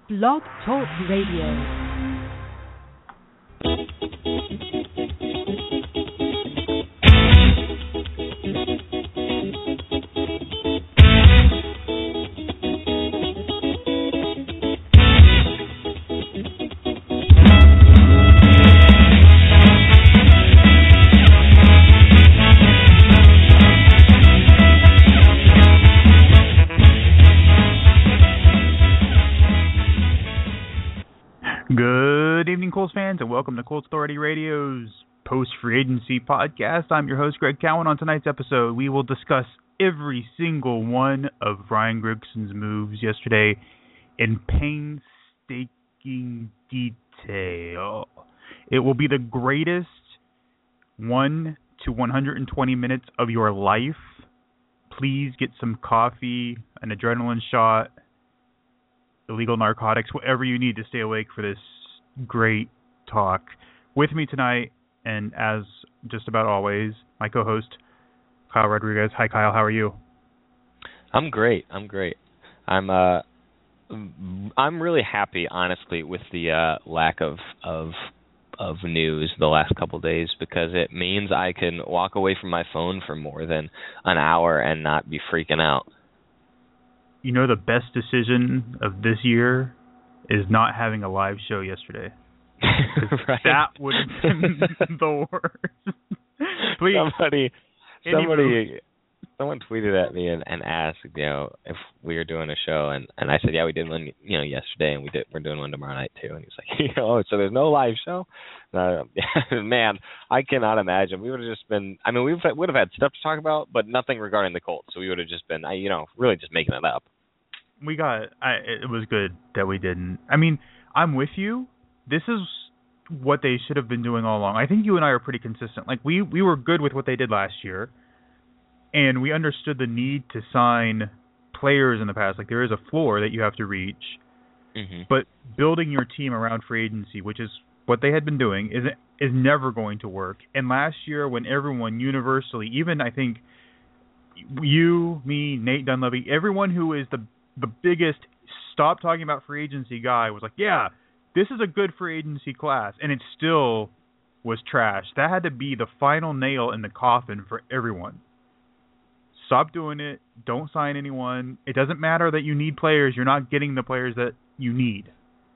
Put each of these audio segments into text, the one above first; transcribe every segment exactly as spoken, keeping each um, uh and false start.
Blog Talk Radio. Good evening, Colts fans, and welcome to Colts Authority Radio's post-free agency podcast. I'm your host, Greg Cowan. On tonight's episode, we will discuss every single one of Ryan Grigson's moves yesterday in painstaking detail. It will be the greatest one to one hundred twenty minutes of your life. Please get some coffee, an adrenaline shot, illegal narcotics, whatever you need to stay awake for this great talk. With me tonight, and as just about always, my co-host, Kyle Rodriguez. Hi, Kyle. How are you? I'm great. I'm great. I'm uh, I'm really happy, honestly, with the uh, lack of of of news the last couple of days, because it means I can walk away from my phone for more than an hour and not be freaking out. You know, the best decision of this year is not having a live show yesterday. Right. That would have been the worst. Please, somebody, somebody, someone tweeted at me and, and asked, you know, if we were doing a show, and, and I said, yeah, we did one, you know, yesterday, and we did, we're doing one tomorrow night too. And he was like, you know, so there's no live show. Uh, man, I cannot imagine. We would have just been. I mean, we would have had stuff to talk about, but nothing regarding the Colts. So we would have just been, you know, really just making it up. We got. I, it was good that we didn't. I mean, I'm with you. This is what they should have been doing all along. I think you and I are pretty consistent. Like we, we were good with what they did last year, and we understood the need to sign players in the past. Like there is a floor that you have to reach, mm-hmm. but building your team around free agency, which is what they had been doing, is is never going to work. And last year, when everyone universally, even I think you, me, Nate Dunleavy, everyone who is the the biggest stop talking about free agency guy was like, yeah, this is a good free agency class, and it still was trash. That had to be the final nail in the coffin for everyone. Stop doing it. Don't sign anyone. It doesn't matter that you need players. You're not getting the players that you need.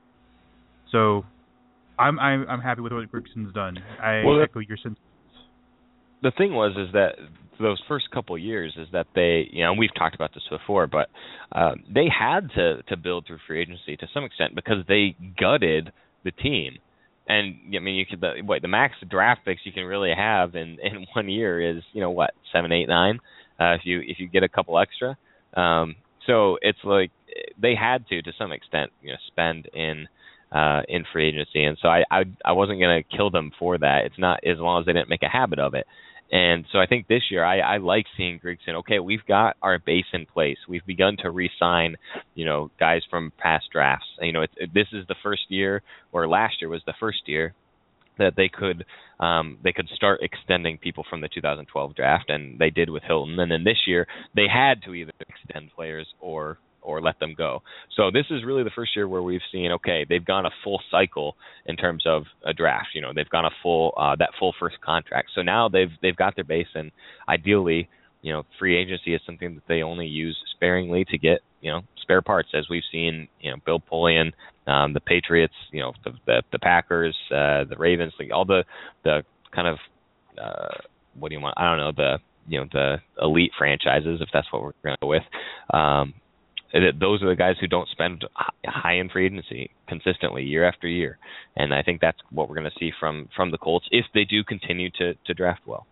So I'm I'm, I'm happy with what Grigson's done. I well, echo your sentiments. The thing was is that those first couple of years is that they, you know, we've talked about this before, but uh, they had to, to build through free agency to some extent because they gutted the team. And, I mean, you could the, what, the max draft picks you can really have in, in one year is, you know, what, seven, eight, nine, uh, if you if you get a couple extra. Um, so it's like they had to, to some extent, you know, spend in uh, in free agency. And so I I, I wasn't going to kill them for that. It's not as long as they didn't make a habit of it. And so I think this year I, I like seeing Grigson. Okay, we've got our base in place. We've begun to re-sign, you know, guys from past drafts. You know, it, it, this is the first year, or last year was the first year that they could um, they could start extending people from the two thousand twelve draft, and they did with Hilton. And then this year they had to either extend players or or let them go. So this is really the first year where we've seen, okay, they've gone a full cycle in terms of a draft. You know, they've gone a full uh, that full first contract. So now they've they've got their base, and ideally, you know, free agency is something that they only use sparingly to get, you know, spare parts, as we've seen, you know, Bill Polian, um, the Patriots, you know, the the, the Packers, uh, the Ravens, like all the the kind of uh, what do you want? I don't know, the you know the elite franchises, if that's what we're going to go with. Um, Those are the guys who don't spend high in free agency consistently year after year, and I think that's what we're going to see from, from the Colts if they do continue to, to draft well.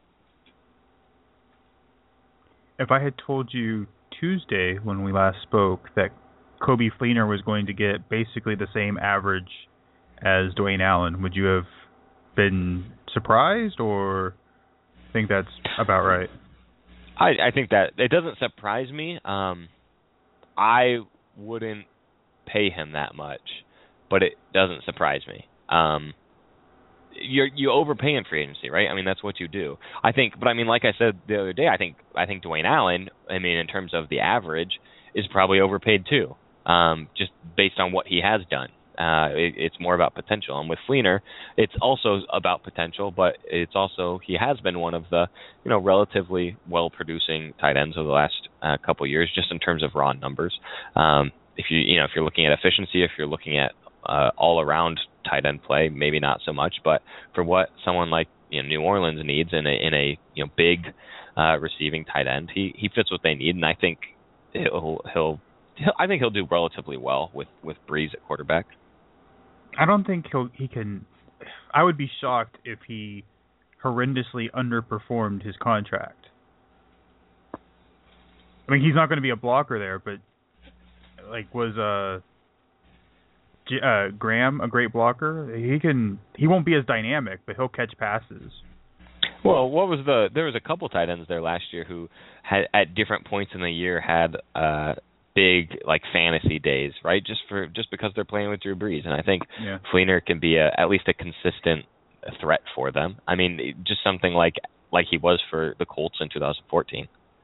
If I had told you Tuesday when we last spoke that Coby Fleener was going to get basically the same average as Dwayne Allen, would you have been surprised or think that's about right? I, I think that it doesn't surprise me. Um, I wouldn't pay him that much, but it doesn't surprise me. Um, you you overpay in free agency, right? I mean, that's what you do. I think, but I mean, like I said the other day, I think I think Dwayne Allen, I mean, in terms of the average, is probably overpaid too. um, just based on what he has done. Uh, it, it's more about potential. And with Fleener, it's also about potential, but it's also he has been one of the you know relatively well-producing tight ends over the last uh, couple of years, just in terms of raw numbers. Um, if you you know if you're looking at efficiency, if you're looking at uh, all-around tight end play, maybe not so much. But for what someone like you know, New Orleans needs in a in a you know big uh, receiving tight end, he he fits what they need, and I think he'll he'll. he'll I think he'll do relatively well with, with Brees at quarterback. I don't think he'll he can. I would be shocked if he horrendously underperformed his contract. I mean, he's not going to be a blocker there, but like was uh, G- uh Graham a great blocker? He can. He won't be as dynamic, but he'll catch passes. Well, what was the? There was a couple tight ends there last year who had at different points in the year had uh, big like fantasy days, right? Just for just because they're playing with Drew Brees, and I think yeah. Fleener can be a, at least a consistent threat for them. I mean, just something like like he was for the Colts in two thousand fourteen.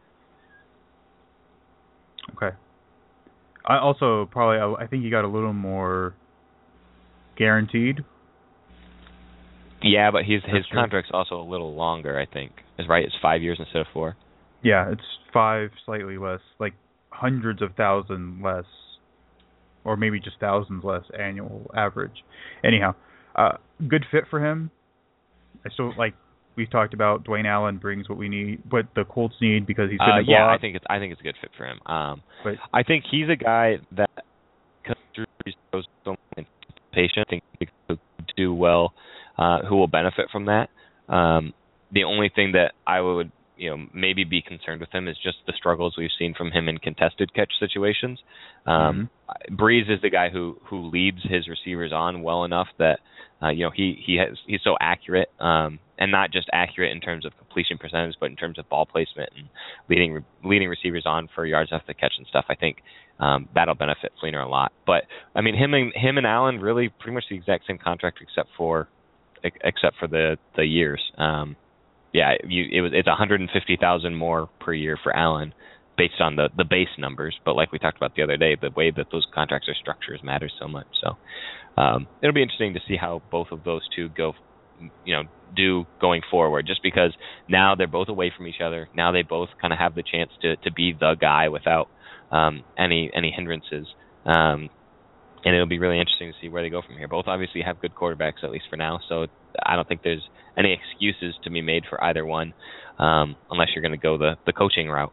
Okay. I also probably I think he got a little more guaranteed. Yeah, but his That's his true. contract's also a little longer, I think. Is right? It's five years instead of four. Yeah, it's five, slightly less, like hundreds of thousands less, or maybe just thousands less annual average. Anyhow, uh, good fit for him. I still like we've talked about. Dwayne Allen brings what we need, what the Colts need because he's going to uh, yeah, block. I think it's I think it's a good fit for him. Um, but I think he's a guy that because Drew Brees shows so much patience, I think he could do well. Uh, who will benefit from that? Um, the only thing that I would, you know, maybe be concerned with him is just the struggles we've seen from him in contested catch situations. Um, mm-hmm. Brees is the guy who who leads his receivers on well enough that uh, you know he he has he's so accurate, um, and not just accurate in terms of completion percentage, but in terms of ball placement and leading leading receivers on for yards after the catch and stuff. I think um, that'll benefit Fleener a lot. But I mean, him and him and Allen really pretty much the exact same contract, except for except for the the years. Um, yeah, you, it was it's one hundred fifty thousand more per year for Allen, based on the, the base numbers. But like we talked about the other day, the way that those contracts are structured matters so much. So um, it'll be interesting to see how both of those two go, you know, do going forward. Just because now they're both away from each other. Now they both kind of have the chance to, to be the guy without um, any any hindrances. Um, And it'll be really interesting to see where they go from here. Both obviously have good quarterbacks, at least for now, so I don't think there's any excuses to be made for either one, um, unless you're going to go the, the coaching route.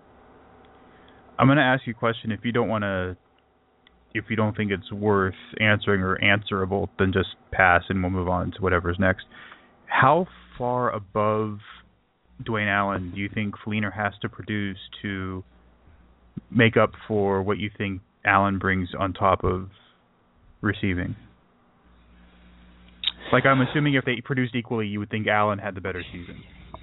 I'm going to ask you a question. If you don't want to, if you don't think it's worth answering or answerable, then just pass and we'll move on to whatever's next. How far above Dwayne Allen do you think Fleener has to produce to make up for what you think Allen brings on top of receiving? Like, I'm assuming if they produced equally, you would think Allen had the better season.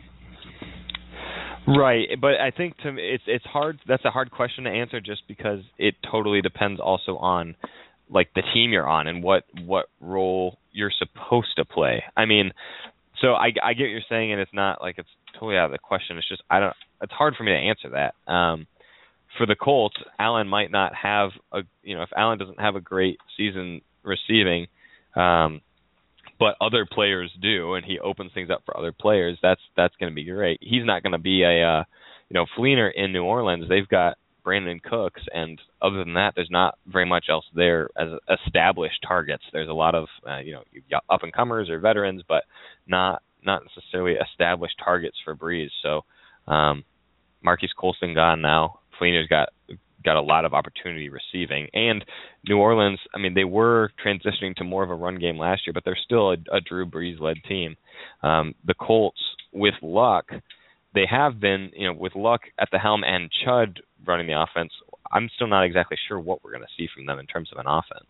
Right, but I think to me, it's it's hard. That's a hard question to answer, just because it totally depends also on like the team you're on and what what role you're supposed to play. I mean, so I, I get what you're saying, and it's not like it's totally out of the question. It's just I don't. It's hard for me to answer that. Um, For the Colts, Allen might not have a you know if Allen doesn't have a great season receiving, um, but other players do, and he opens things up for other players. That's that's going to be great. He's not going to be a uh, you know Fleener in New Orleans. They've got Brandon Cooks, and other than that, there's not very much else there as established targets. There's a lot of uh, you know up and comers or veterans, but not not necessarily established targets for Brees. So um, Marquise Colston gone now. Fleener's got got a lot of opportunity receiving. And New Orleans, I mean, they were transitioning to more of a run game last year, but they're still a, a Drew Brees-led team. Um, the Colts, with luck, they have been, you know, with luck at the helm and Chud running the offense, I'm still not exactly sure what we're going to see from them in terms of an offense.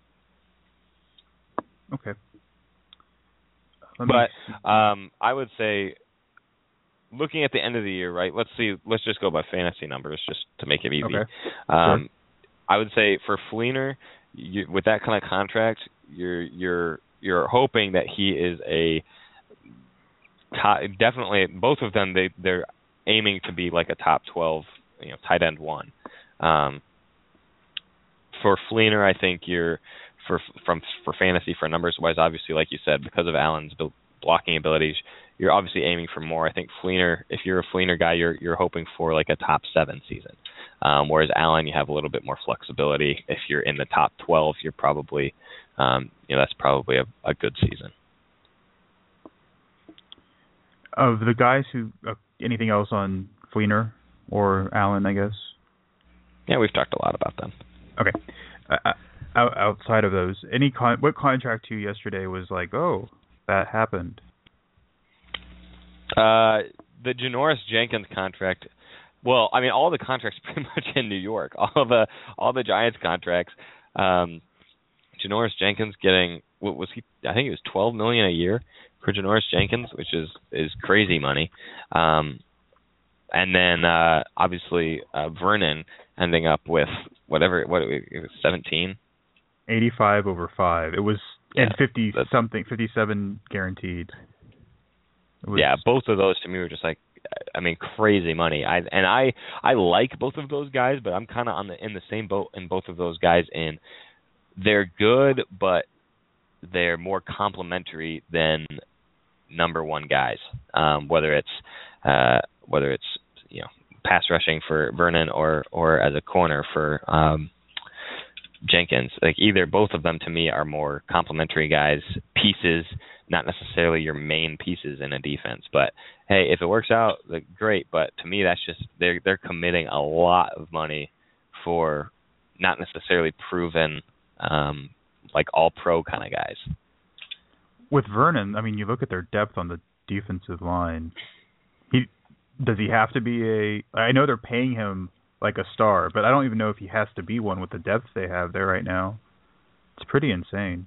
Okay. Let but um, I would say, looking at the end of the year, right? Let's see. Let's just go by fantasy numbers, just to make it easy. Okay. Um, sure. I would say for Fleener, you, with that kind of contract, you're you're you're hoping that he is a top, definitely both of them. They they're aiming to be like a top twelve, you know, tight end one. Um, for Fleener, I think you're for from for fantasy for numbers wise, obviously, like you said, because of Allen's blocking abilities, you're obviously aiming for more. I think Fleener, if you're a Fleener guy, you're you're hoping for like a top seven season. Um, whereas Allen, you have a little bit more flexibility. If you're in the top twelve, you're probably, um, you know, that's probably a, a good season. Of the guys who, uh, anything else on Fleener or Allen, I guess? Yeah, we've talked a lot about them. Okay. Uh, outside of those, any con- what contract to you yesterday was like, oh, that happened? Uh, the Janoris Jenkins contract. Well, I mean, all the contracts pretty much in New York. All the all the Giants contracts. Um, Janoris Jenkins getting what was he? I think it was twelve million a year for Janoris Jenkins, which is is crazy money. Um, and then uh, obviously uh, Vernon ending up with whatever what it was seventeen. eighty-five over five. It was yeah, and fifty something, fifty-seven guaranteed. Was, yeah, both of those to me were just like, I mean, crazy money. I and I I like both of those guys, but I'm kind of on the in the same boat in both of those guys. In they're good, but they're more complementary than number one guys. Um, whether it's uh, whether it's you know pass rushing for Vernon or or as a corner for um, Jenkins, like either both of them to me are more complementary guys, pieces, not necessarily your main pieces in a defense. But hey, if it works out, like, great. But to me, that's just they're they're committing a lot of money for not necessarily proven um, like all pro kind of guys. With Vernon, I mean, you look at their depth on the defensive line. He does he have to be a? I know they're paying him like a star, but I don't even know if he has to be one with the depth they have there right now. It's pretty insane.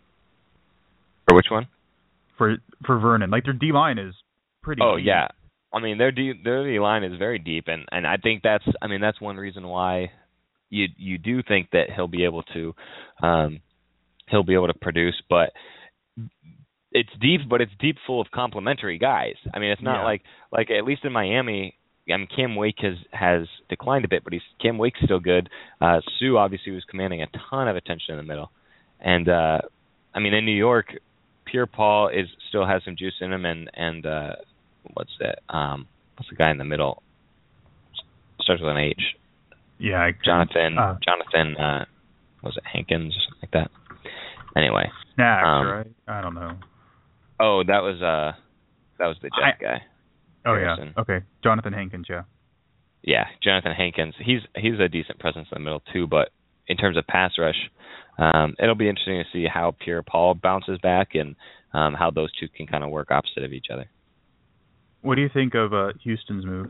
For which one? For for Vernon, like their D line is pretty. Oh deep. yeah, I mean their D their D line is very deep, and, and I think that's I mean that's one reason why you you do think that he'll be able to um, he'll be able to produce, but it's deep, but it's deep full of complementary guys. I mean it's not yeah. like like at least in Miami. I mean, Cam Wake has, has declined a bit, but he's Cam Wake's still good. Uh, Sue obviously was commanding a ton of attention in the middle, and uh, I mean in New York, Pierre Paul is still has some juice in him, and and uh, what's that? Um, what's the guy in the middle? Starts with an H. Yeah, I, Jonathan. Uh, Jonathan. Uh, was it Hankins or something like that? Anyway. Snacks, um, right? I don't know. Oh, that was uh, that was the Jet I, guy. Oh Harrison. yeah. Okay, Jonathan Hankins. Yeah. Yeah, Jonathan Hankins. He's he's a decent presence in the middle too, but in terms of pass rush, um, it'll be interesting to see how Pierre Paul bounces back and um, how those two can kind of work opposite of each other. What do you think of uh, Houston's moves?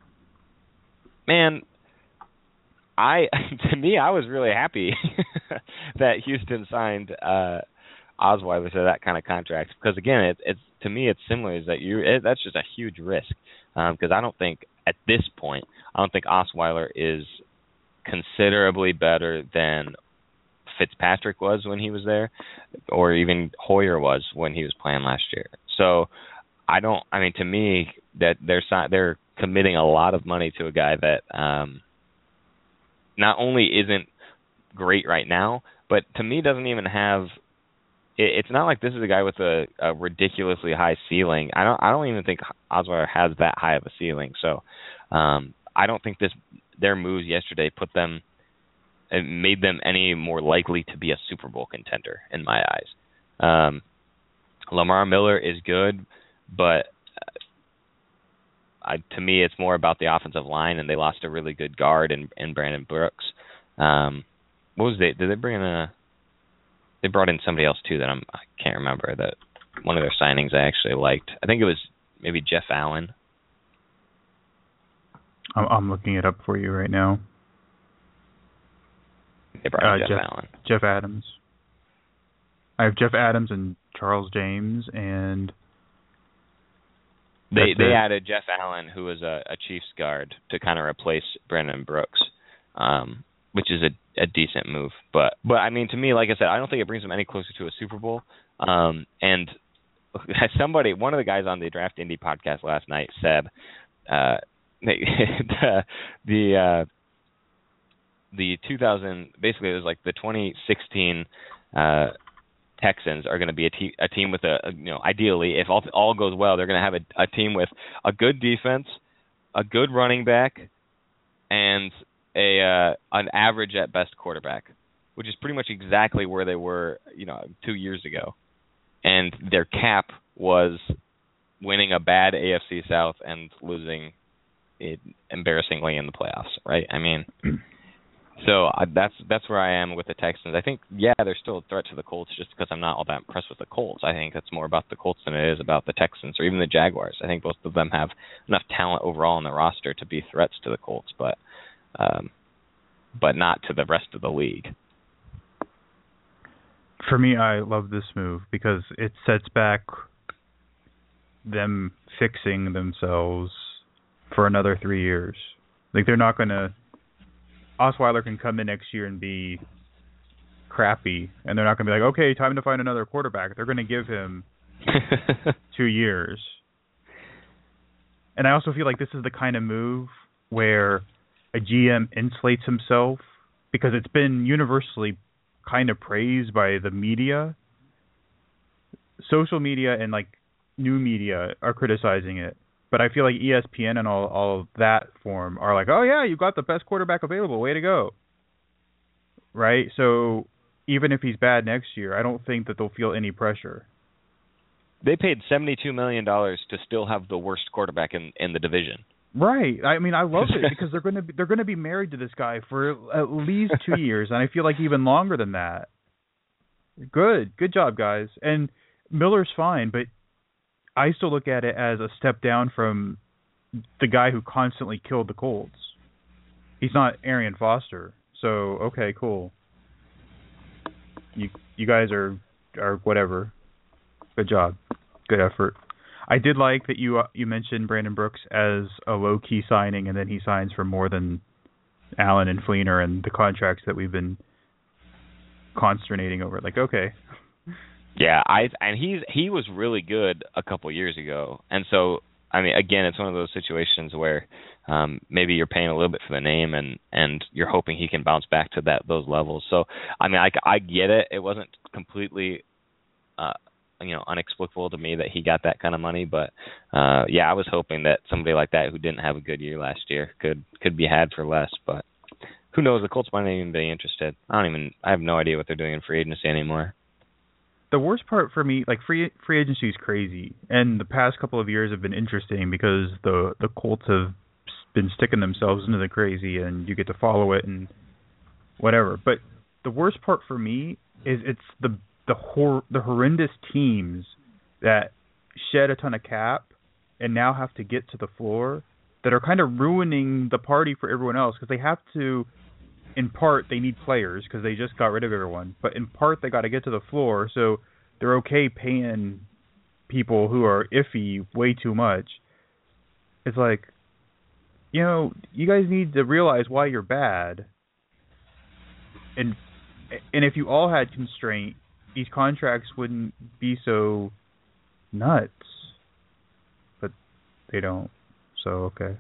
Man, I to me I was really happy that Houston signed uh, Osweiler to that kind of contract because again, it, it's to me it's similar. Is that you? It, that's just a huge risk because um, I don't think at this point I don't think Osweiler is considerably better than Fitzpatrick was when he was there, or even Hoyer was when he was playing last year. So I don't. I mean, to me, that they're they're committing a lot of money to a guy that um, not only isn't great right now, but to me doesn't even have. It, it's not like this is a guy with a, a ridiculously high ceiling. I don't. I don't even think Osweiler has that high of a ceiling. So um, I don't think this their moves yesterday put them. It made them any more likely to be a Super Bowl contender in my eyes. Um, Lamar Miller is good, but I, to me, it's more about the offensive line, and they lost a really good guard in, in Brandon Brooks. Um, what was they? Did they bring in a? They brought in somebody else too that I'm, I can't remember. That one of their signings I actually liked. I think it was maybe Jeff Allen. I'm, I'm looking it up for you right now. They brought in uh, Jeff, Jeff Allen. Jeff Adams. I have Jeff Adams and Charles James, and they they it. added Jeff Allen, who was a, a Chiefs guard, to kind of replace Brandon Brooks, um, which is a, a decent move. But but I mean, to me, like I said, I don't think it brings them any closer to a Super Bowl. Um, and somebody, one of the guys on the Draft Indie podcast last night said uh, the the. Uh, the two thousand basically it was like the twenty sixteen uh, Texans are going to be a, te- a team with a, a you know ideally if all all goes well they're going to have a, a team with a good defense, a good running back, and a uh, an average at best quarterback, which is pretty much exactly where they were you know two years ago, and their cap was winning a bad A F C South and losing it embarrassingly in the playoffs, right? I mean. So uh, that's that's where I am with the Texans. I think, yeah, they're still a threat to the Colts just because I'm not all that impressed with the Colts. I think it's more about the Colts than it is about the Texans or even the Jaguars. I think both of them have enough talent overall in the roster to be threats to the Colts, but um, but not to the rest of the league. For me, I love this move because it sets back them fixing themselves for another three years. Like, they're not going to... Osweiler can come in next year and be crappy, and they're not going to be like, okay, time to find another quarterback. They're going to give him two years. And I also feel like this is the kind of move where a G M insulates himself because it's been universally kind of praised by the media. Social media and, like, new media are criticizing it. But I feel like E S P N and all all of that form are like, oh, yeah, you got the best quarterback available. Way to go. Right? So even if he's bad next year, I don't think that they'll feel any pressure. They paid seventy-two million dollars to still have the worst quarterback in, in the division. Right. I mean, I love it because they're going to be, they're going to be married to this guy for at least two years, and I feel like even longer than that. Good. Good job, guys. And Miller's fine, but I still look at it as a step down from the guy who constantly killed the Colts. He's not Arian Foster. So, okay, cool. You you guys are are whatever. Good job. Good effort. I did like that you uh, you mentioned Brandon Brooks as a low-key signing, and then he signs for more than Allen and Fleener and the contracts that we've been consternating over. Like, okay. Yeah, I and he's he was really good a couple years ago, and so I mean, again, it's one of those situations where um, maybe you're paying a little bit for the name, and, and you're hoping he can bounce back to that those levels. So I mean, I, I get it. It wasn't completely, uh, you know, inexplicable to me that he got that kind of money, but uh, yeah, I was hoping that somebody like that who didn't have a good year last year could could be had for less, but who knows? The Colts might not even be interested. I don't even. I have no idea what they're doing in free agency anymore. The worst part for me, like free free agency is crazy, and the past couple of years have been interesting because the the Colts have been sticking themselves into the crazy, and you get to follow it and whatever. But the worst part for me is it's the the hor- the horrendous teams that shed a ton of cap and now have to get to the floor that are kind of ruining the party for everyone else because they have to. In part, they need players because they just got rid of everyone. But in part, they got to get to the floor, so they're okay paying people who are iffy way too much. It's like, you know, you guys need to realize why you're bad. And and if you all had constraint, these contracts wouldn't be so nuts. But they don't. So, okay.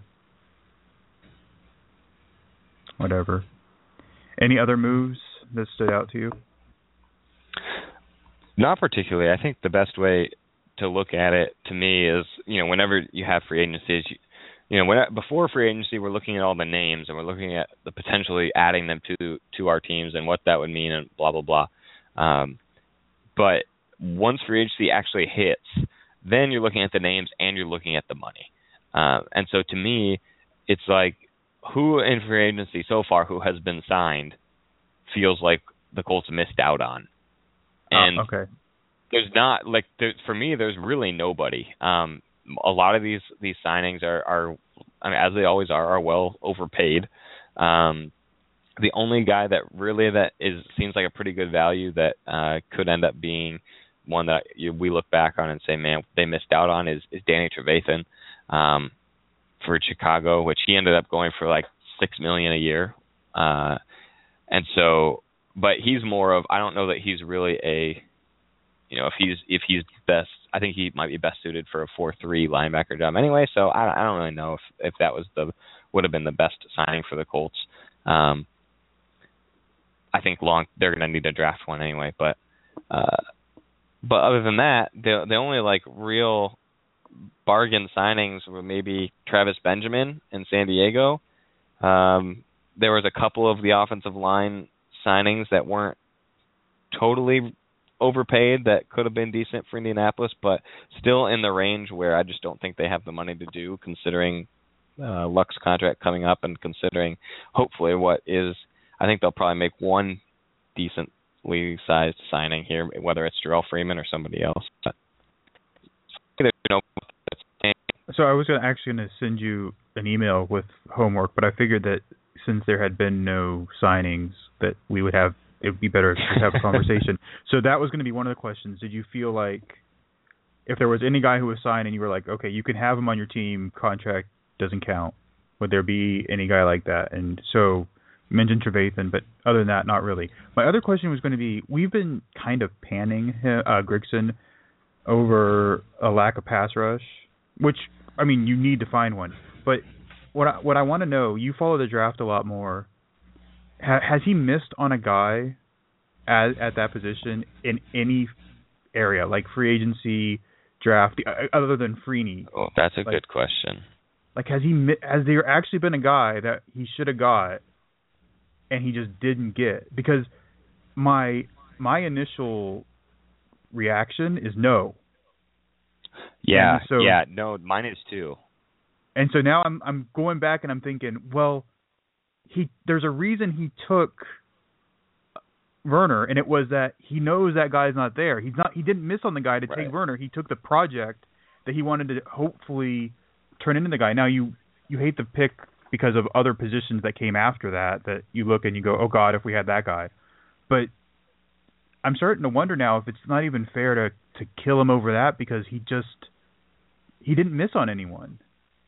Whatever. Any other moves that stood out to you? Not particularly. I think the best way to look at it, to me, is, you know, whenever you have free agencies, you, you know, when, before free agency, we're looking at all the names and we're looking at the potentially adding them to to our teams and what that would mean and blah, blah, blah. Um, but once free agency actually hits, then you're looking at the names and you're looking at the money. Uh, and so to me, it's like, who in free agency so far who has been signed feels like the Colts missed out on. And oh, okay. There's not, like, there, for me, there's really nobody. Um, a lot of these, these signings are, are, I mean, as they always are, are well overpaid. Um, the only guy that really that is seems like a pretty good value that uh, could end up being one that you, we look back on and say, man, they missed out on is, is Danny Trevathan. Um, for Chicago, which he ended up going for like six million dollars a year. Uh, and so, but he's more of, I don't know that he's really a, you know, if he's, if he's best, I think he might be best suited for a four three linebacker job anyway. So I, I don't really know if, if that was the, would have been the best signing for the Colts. Um, I think long they're going to need to draft one anyway. But uh, but other than that, the the only like real bargain signings were maybe Travis Benjamin in San Diego. Um, there was a couple of the offensive line signings that weren't totally overpaid that could have been decent for Indianapolis, but still in the range where I just don't think they have the money to do, considering uh, Luck's contract coming up and considering hopefully what is, I think they'll probably make one decently sized signing here, whether it's Jarrell Freeman or somebody else. But, you know, so I was gonna, actually going to send you an email with homework, but I figured that since there had been no signings that we would have, it would be better to have a conversation. So that was going to be one of the questions. Did you feel like if there was any guy who was signed and you were like, okay, you can have him on your team, contract doesn't count, would there be any guy like that? And so you mentioned Trevathan, but other than that, not really. My other question was going to be, we've been kind of panning uh, Grigson over a lack of pass rush, which, I mean, you need to find one. But what I, what I want to know, you follow the draft a lot more. Ha, has he missed on a guy at, at that position in any area, like free agency, draft, other than Freeney? Oh, that's a like, good question. Like, has he has there actually been a guy that he should have got and he just didn't get? Because my my initial reaction is no. Yeah, so, yeah, no, mine is too. And so now I'm I'm going back and I'm thinking, well, he there's a reason he took Werner, and it was that he knows that guy's not there. He's not. He didn't miss on the guy to right. take Werner. He took the project that he wanted to hopefully turn into the guy. Now you you hate the pick because of other positions that came after that. That you look and you go, oh God, if we had that guy. But I'm starting to wonder now if it's not even fair to to kill him over that, because he just he didn't miss on anyone.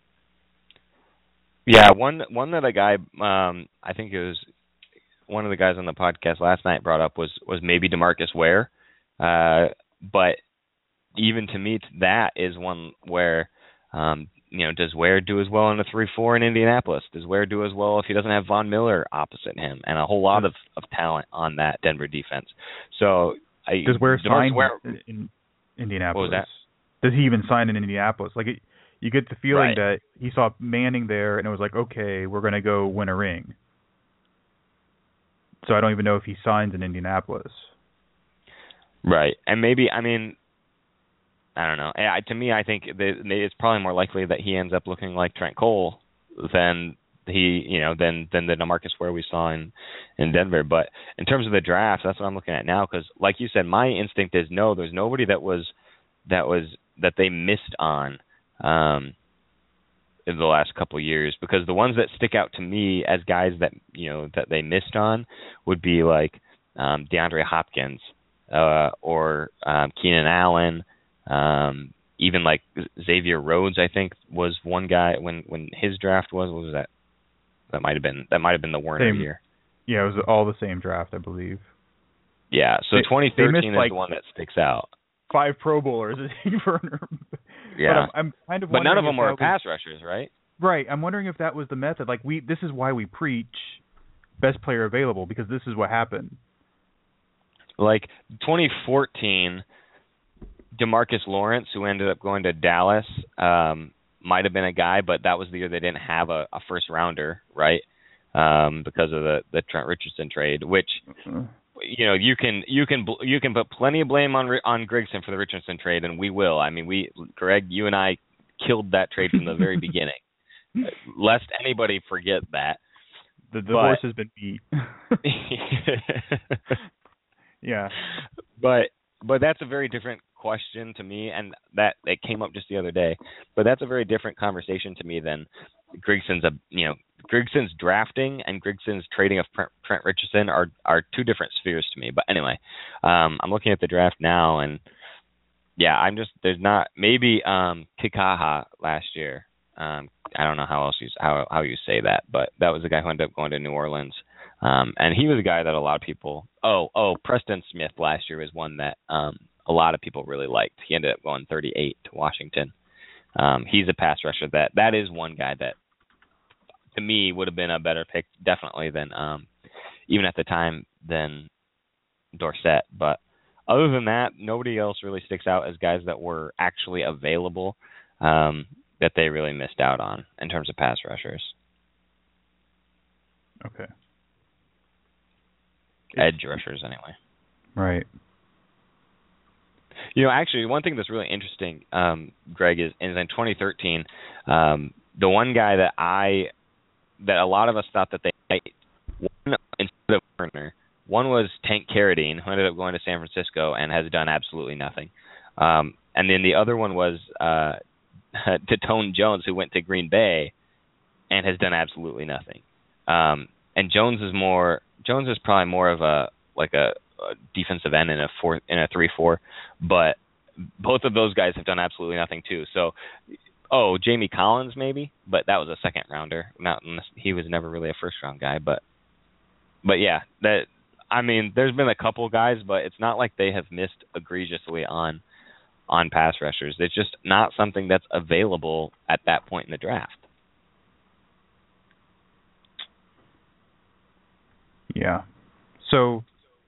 Yeah, one one that a guy, um, I think it was one of the guys on the podcast last night brought up was was maybe DeMarcus Ware, uh, but even to me, that is one where, um, you know, does Ware do as well in a three four in Indianapolis? Does Ware do as well if he doesn't have Von Miller opposite him and a whole lot of, of talent on that Denver defense? So I, does Ware sign Ware, in Indianapolis? What was that? Does he even sign in Indianapolis? Like, it, you get the feeling right. that he saw Manning there and it was like, okay, we're going to go win a ring. So I don't even know if he signs in Indianapolis. Right. And maybe, I mean, I don't know. I, to me, I think that it's probably more likely that he ends up looking like Trent Cole than he, you know, than than the DeMarcus Ware we saw in, in Denver. But in terms of the draft, that's what I'm looking at now. Because, like you said, my instinct is no. There's nobody that was that was that they missed on um, in the last couple of years. Because the ones that stick out to me as guys that you know that they missed on would be like um, DeAndre Hopkins uh, or um, Keenan Allen. Um, even like Xavier Rhodes, I think, was one guy when, when his draft was. What was that? That might have been that might have been the Werner same, year. Yeah, it was all the same draft, I believe. Yeah, so they, twenty thirteen they missed, is like, the one that sticks out. Five Pro Bowlers, Werner. Yeah, but I'm, I'm kind of. But none of them were was, pass rushers, right? Right. I'm wondering if that was the method. Like we, this is why we preach best player available, because this is what happened. Like twenty fourteen. DeMarcus Lawrence, who ended up going to Dallas, um, might have been a guy, but that was the year they didn't have a, a first rounder, right? Um, because of the, the Trent Richardson trade, which mm-hmm. you know you can you can you can put plenty of blame on on Grigson for the Richardson trade, and we will. I mean, we Greg, you and I killed that trade from the very beginning. Lest anybody forget that. The divorce has been beat. Yeah, but but that's a very different question to me, and that it came up just the other day. But that's a very different conversation to me than Grigson's. A you know Grigson's drafting and Grigson's trading of Trent Richardson are are two different spheres to me. But anyway, um, I'm looking at the draft now, and yeah, I'm just there's not maybe um, Kikaha last year. Um, I don't know how else you how how you say that, but that was the guy who ended up going to New Orleans. Um, and he was a guy that a lot of people. Oh, oh, Preston Smith last year was one that um, a lot of people really liked. He ended up going thirty-eight to Washington. Um, he's a pass rusher. That that is one guy that, to me, would have been a better pick, definitely than um, even at the time, than Dorsett. But other than that, nobody else really sticks out as guys that were actually available um, that they really missed out on in terms of pass rushers. Okay. Edge rushers, anyway. Right. You know, actually, one thing that's really interesting, um, Greg, is, is in twenty thirteen, um, the one guy that I, that a lot of us thought that they, one instead of Werner, one was Tank Carradine, who ended up going to San Francisco and has done absolutely nothing. Um, and then the other one was uh, Tatone Jones, who went to Green Bay and has done absolutely nothing. Um, and Jones is more, Jones is probably more of a, like a, a defensive end in a four, in a three four, but both of those guys have done absolutely nothing too. So, oh, Jamie Collins maybe, but that was a second rounder. Not he was never really a first round guy, but but yeah, that I mean, there's been a couple guys, but it's not like they have missed egregiously on on pass rushers. It's just not something that's available at that point in the draft. Yeah. So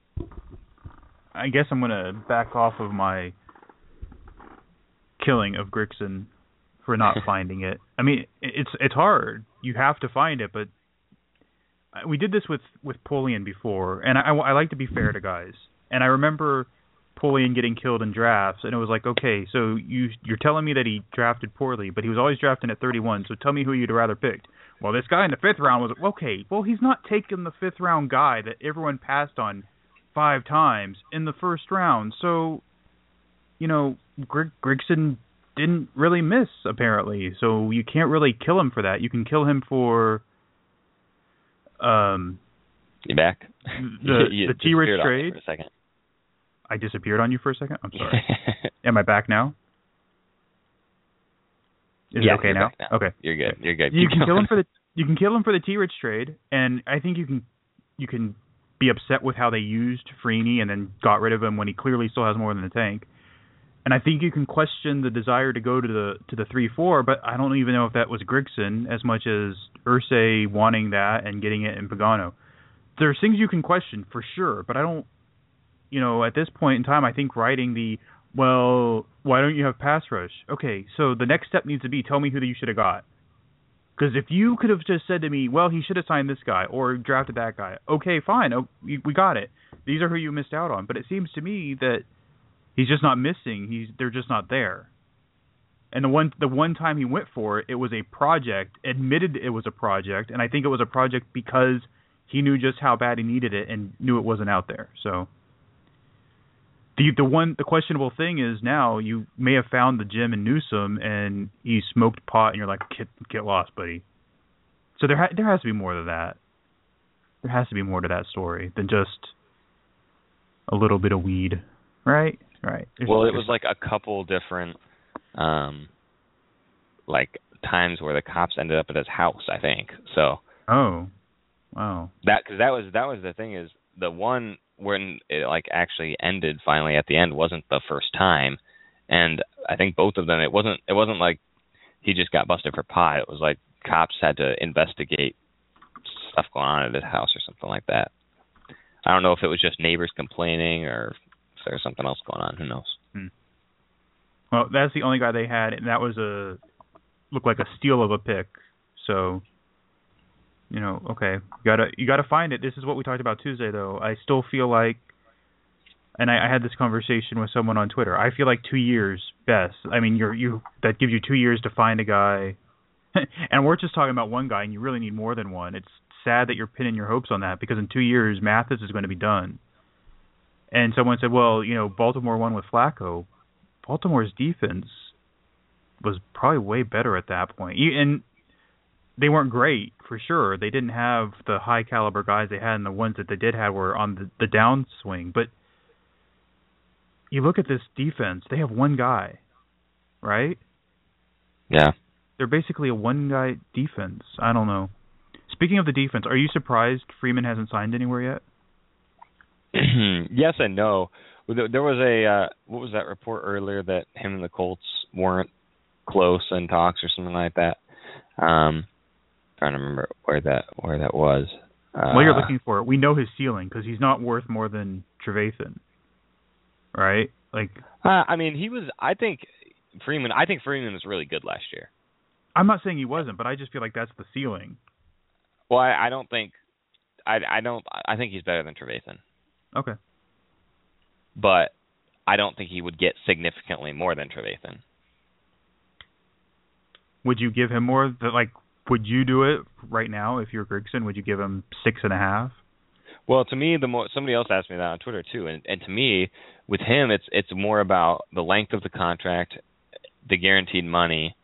I guess I'm going to back off of my killing of Grigson for not finding it. I mean, it's it's hard. You have to find it, but we did this with, with Polian before, and I, I like to be fair to guys. And I remember Polian getting killed in drafts, and it was like, okay, so you, you're telling me that he drafted poorly, but he was always drafting at thirty-one, so tell me who you'd rather picked. Well, this guy in the fifth round was, okay, well, he's not taking the fifth round guy that everyone passed on five times in the first round. So, you know, Grig- Grigson didn't really miss, apparently. So you can't really kill him for that. You can kill him for... Um, you back? The, you the T-Rich trade. For a second. I disappeared on you for a second? I'm sorry. Am I back now? Is yeah, it okay you're now? back now? Okay. You're good. You're good. You Keep can going. kill him for the you can kill him for the T-Rich trade, and I think you can you can be upset with how they used Freeney and then got rid of him when he clearly still has more than the tank. And I think you can question the desire to go to the to the three four, but I don't even know if that was Grigson as much as Irsay wanting that and getting it in Pagano. There's things you can question for sure, but I don't, you know, at this point in time, I think writing the, well, why don't you have pass rush? Okay, so the next step needs to be tell me who you should have got. Because if you could have just said to me, well, he should have signed this guy or drafted that guy, okay, fine, oh, we, we got it. These are who you missed out on. But it seems to me that he's just not missing. He's they're just not there. And the one the one time he went for it, it was a project, admitted it was a project, and I think it was a project because he knew just how bad he needed it and knew it wasn't out there. So the the one the questionable thing is now you may have found the gem in Newsome and he smoked pot and you're like, get get lost, buddy. So there ha- there has to be more to that. There has to be more to that story than just a little bit of weed, right? Right. There's well, it was like a couple different, um, like times where the cops ended up at his house, I think. So. Oh. Wow. That because that was that was the thing is the one when it like actually ended finally at the end wasn't the first time, and I think both of them it wasn't it wasn't like he just got busted for pot. It was like cops had to investigate stuff going on at his house or something like that. I don't know if it was just neighbors complaining or if there was something else going on. Who knows? Hmm. Well, that's the only guy they had, and that was a looked like a steal of a pick. So, you know, okay, you gotta you gotta find it. This is what we talked about Tuesday, though. I still feel like, and I, I had this conversation with someone on Twitter. I feel like two years best. I mean, you're you that gives you two years to find a guy, and we're just talking about one guy, and you really need more than one. It's sad that you're pinning your hopes on that because in two years Mathis is going to be done. And someone said, well, you know, Baltimore won with Flacco. Baltimore's defense was probably way better at that point. And they weren't great, for sure. They didn't have the high-caliber guys they had, and the ones that they did have were on the, the downswing. But you look at this defense, they have one guy, right? Yeah. They're basically a one-guy defense. I don't know. Speaking of the defense, are you surprised Freeman hasn't signed anywhere yet? Yes and no. There was a uh, what was that report earlier that him and the Colts weren't close in talks or something like that. Um, trying to remember where that where that was. Uh, well, you're looking for it. We know his ceiling because he's not worth more than Trevathan, right? Like, uh, I mean, he was. I think Freeman. I think Freeman was really good last year. I'm not saying he wasn't, but I just feel like that's the ceiling. Well, I, I don't think. I, I don't. I think he's better than Trevathan. Okay. But I don't think he would get significantly more than Trevathan. Would you give him more? That like, would you do it right now if you're Grigson? Would you give him six and a half? Well, to me, the more somebody else asked me that on Twitter too, and, and to me, with him, it's it's more about the length of the contract, the guaranteed money,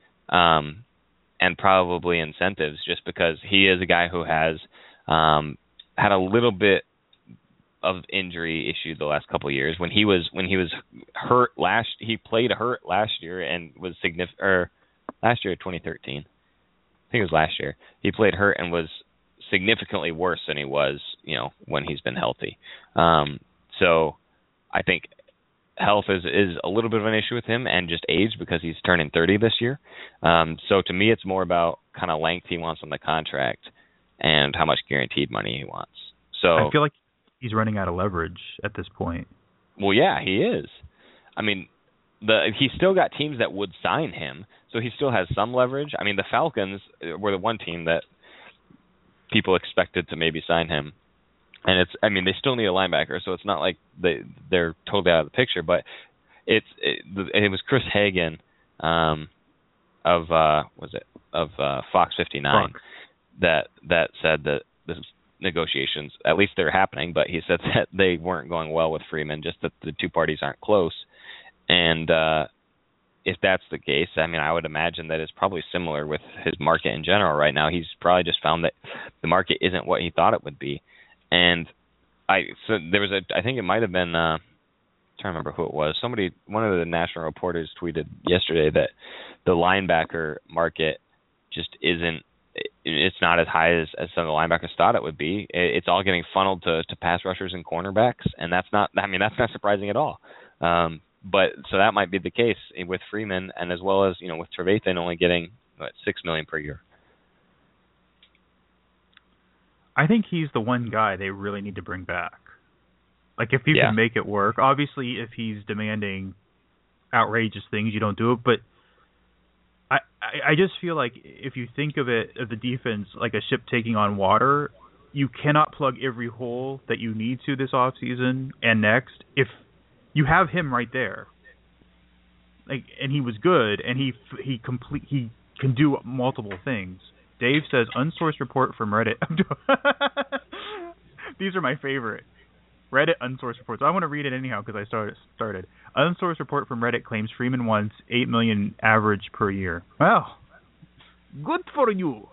um, and probably incentives. Just because he is a guy who has um, had a little bit of injury issue the last couple of years. When he was when he was hurt last, he played hurt last year and was significant. Or last year, twenty thirteen, I think it was last year. He played hurt and was significantly worse than he was, you know, when he's been healthy. Um, so I think health is, is a little bit of an issue with him, and just age because he's turning thirty this year. Um, so to me, it's more about kind of length he wants on the contract and how much guaranteed money he wants. So I feel like he's running out of leverage at this point. Well, yeah, he is. I mean, the he's still got teams that would sign him, so he still has some leverage. I mean, the Falcons were the one team that people expected to maybe sign him, and it's. I mean, they still need a linebacker, so it's not like they they're totally out of the picture. But it's it, it was Chris Hagan um, of uh, was it of uh, Fox fifty-nine Fox. that that said that this negotiations, at least they're happening, but he said that they weren't going well with Freeman, just that the two parties aren't close. And uh, if that's the case, I mean, I would imagine that it's probably similar with his market in general right now. He's probably just found that the market isn't what he thought it would be. And I so there was a, I think it might have been, uh, I'm trying to remember who it was. Somebody, one of the national reporters tweeted yesterday that the linebacker market just isn't, it's not as high as, as some of the linebackers thought it would be. It's all getting funneled to, to pass rushers and cornerbacks, and that's not, I mean, that's not surprising at all. Um, but so that might be the case with Freeman, and as well as, you know, with Trevathan only getting what, six million per year. I think he's the one guy they really need to bring back. Like, if you Yeah. can make it work, obviously, if he's demanding outrageous things, you don't do it. But I, I, I just feel like if you think of it, of the defense like a ship taking on water, you cannot plug every hole that you need to this offseason and next if you have him right there. Like, and he was good, and he he complete he can do multiple things. Dave says, unsourced report from Reddit. These are my favorite. Reddit unsourced reports. I want to read it anyhow because I started. started. Unsourced report from Reddit claims Freeman wants eight million dollars average per year. Well, good for you.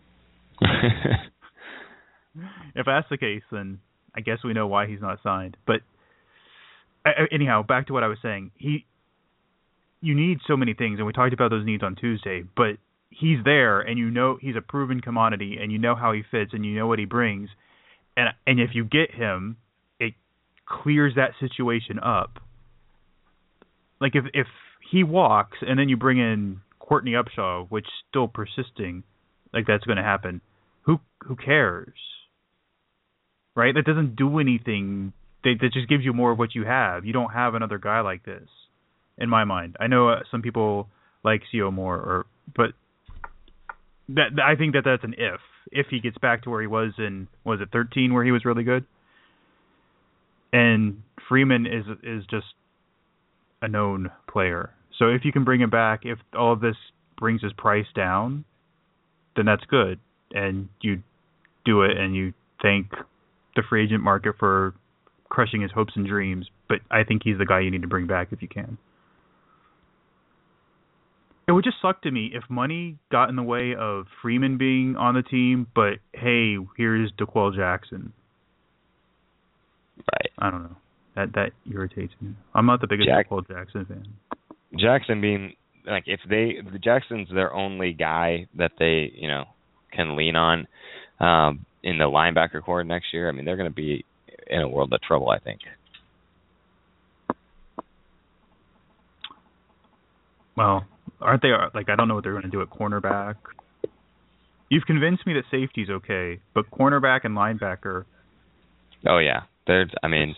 If that's the case, then I guess we know why he's not signed. But uh, anyhow, back to what I was saying. He, you need so many things, and we talked about those needs on Tuesday, but he's there, and you know he's a proven commodity, and you know how he fits, and you know what he brings. And and if you get him, it clears that situation up. Like if if he walks, and then you bring in Courtney Upshaw, which still persisting, like that's going to happen, who who cares? Right? That doesn't do anything. That, that just gives you more of what you have. You don't have another guy like this, in my mind. I know uh, some people like C O more, or but that I think that that's an if. If he gets back to where he was in, was it thirteen, where he was really good? And Freeman is is just a known player. So if you can bring him back, if all of this brings his price down, then that's good. And you do it, and you thank the free agent market for crushing his hopes and dreams. But I think he's the guy you need to bring back if you can. It would just suck to me if money got in the way of Freeman being on the team, but hey, here's DeQuell Jackson. Right. I don't know. That that irritates me. I'm not the biggest Jack- DeQuell Jackson fan. Jackson being like if they the Jackson's their only guy that they, you know, can lean on um, in the linebacker core next year, I mean they're going to be in a world of trouble, I think. Well, aren't they, like, I don't know what they're going to do at cornerback. You've convinced me that safety's okay, but cornerback and linebacker. Oh yeah, there's. I mean,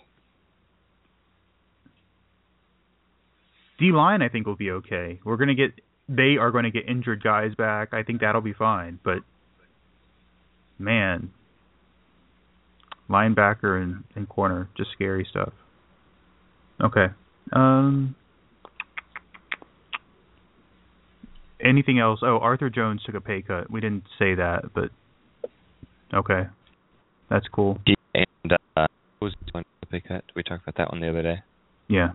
D line I think will be okay. We're gonna get. They are going to get injured guys back. I think that'll be fine. But man, linebacker and, and corner, just scary stuff. Okay. Um. Anything else? Oh, Arthur Jones took a pay cut. We didn't say that, but okay, that's cool. And uh, who was going to pay cut? We talked about that one the other day. Yeah.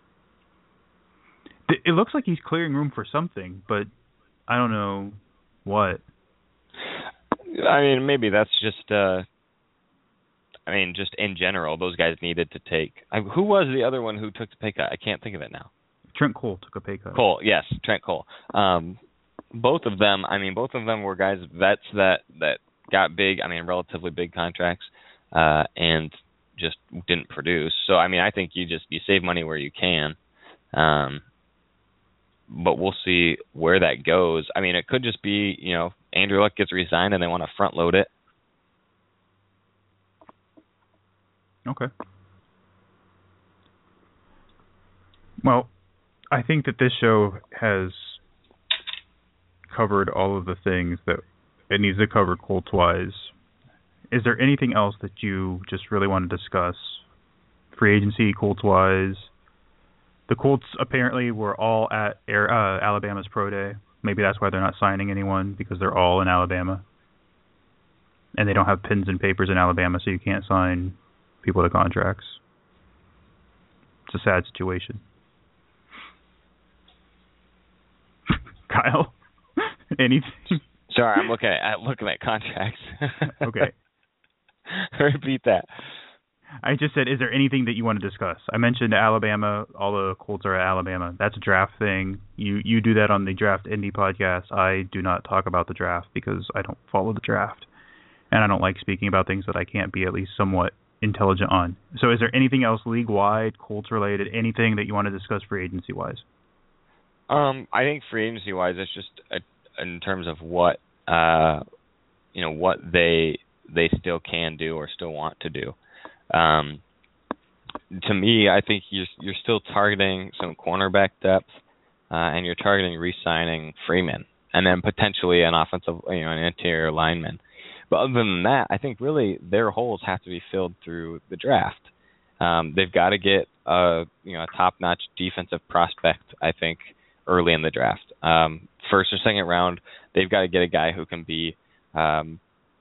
It looks like he's clearing room for something, but I don't know what. I mean, maybe that's just. Uh, I mean, just in general, those guys needed to take. I, who was the other one who took the pay cut? I can't think of it now. Trent Cole took a pay cut. Cole, yes, Trent Cole. Um, both of them, I mean, both of them were guys, vets that, that got big, I mean, relatively big contracts, uh, and just didn't produce. So, I mean, I think you just, you save money where you can. Um, but we'll see where that goes. I mean, it could just be, you know, Andrew Luck gets re-signed and they want to front load it. Okay. Well, I think that this show has covered all of the things that it needs to cover Colts-wise. Is there anything else that you just really want to discuss? Free agency, Colts-wise. The Colts apparently were all at Air, uh, Alabama's Pro Day. Maybe that's why they're not signing anyone, because they're all in Alabama. And they don't have pens and papers in Alabama, so you can't sign people to contracts. It's a sad situation. Kyle, anything? Sorry, I'm looking at looking at contracts. Okay. Repeat that. I just said, is there anything that you want to discuss? I mentioned Alabama. All the Colts are at Alabama. That's a draft thing. You you do that on the Draft Indie podcast. I do not talk about the draft because I don't follow the draft, and I don't like speaking about things that I can't be at least somewhat intelligent on. So, is there anything else league-wide, Colts-related, anything that you want to discuss free agency-wise? Um, I think free agency wise, it's just a, in terms of what uh, you know, what they they still can do or still want to do. Um, to me, I think you're you're still targeting some cornerback depth, uh, and you're targeting re-signing Freeman, and then potentially an offensive, you know, an interior lineman. But other than that, I think really their holes have to be filled through the draft. Um, they've got to get a you know a top-notch defensive prospect, I think, early in the draft. Um, first or second round, they've got to get a guy who can be um,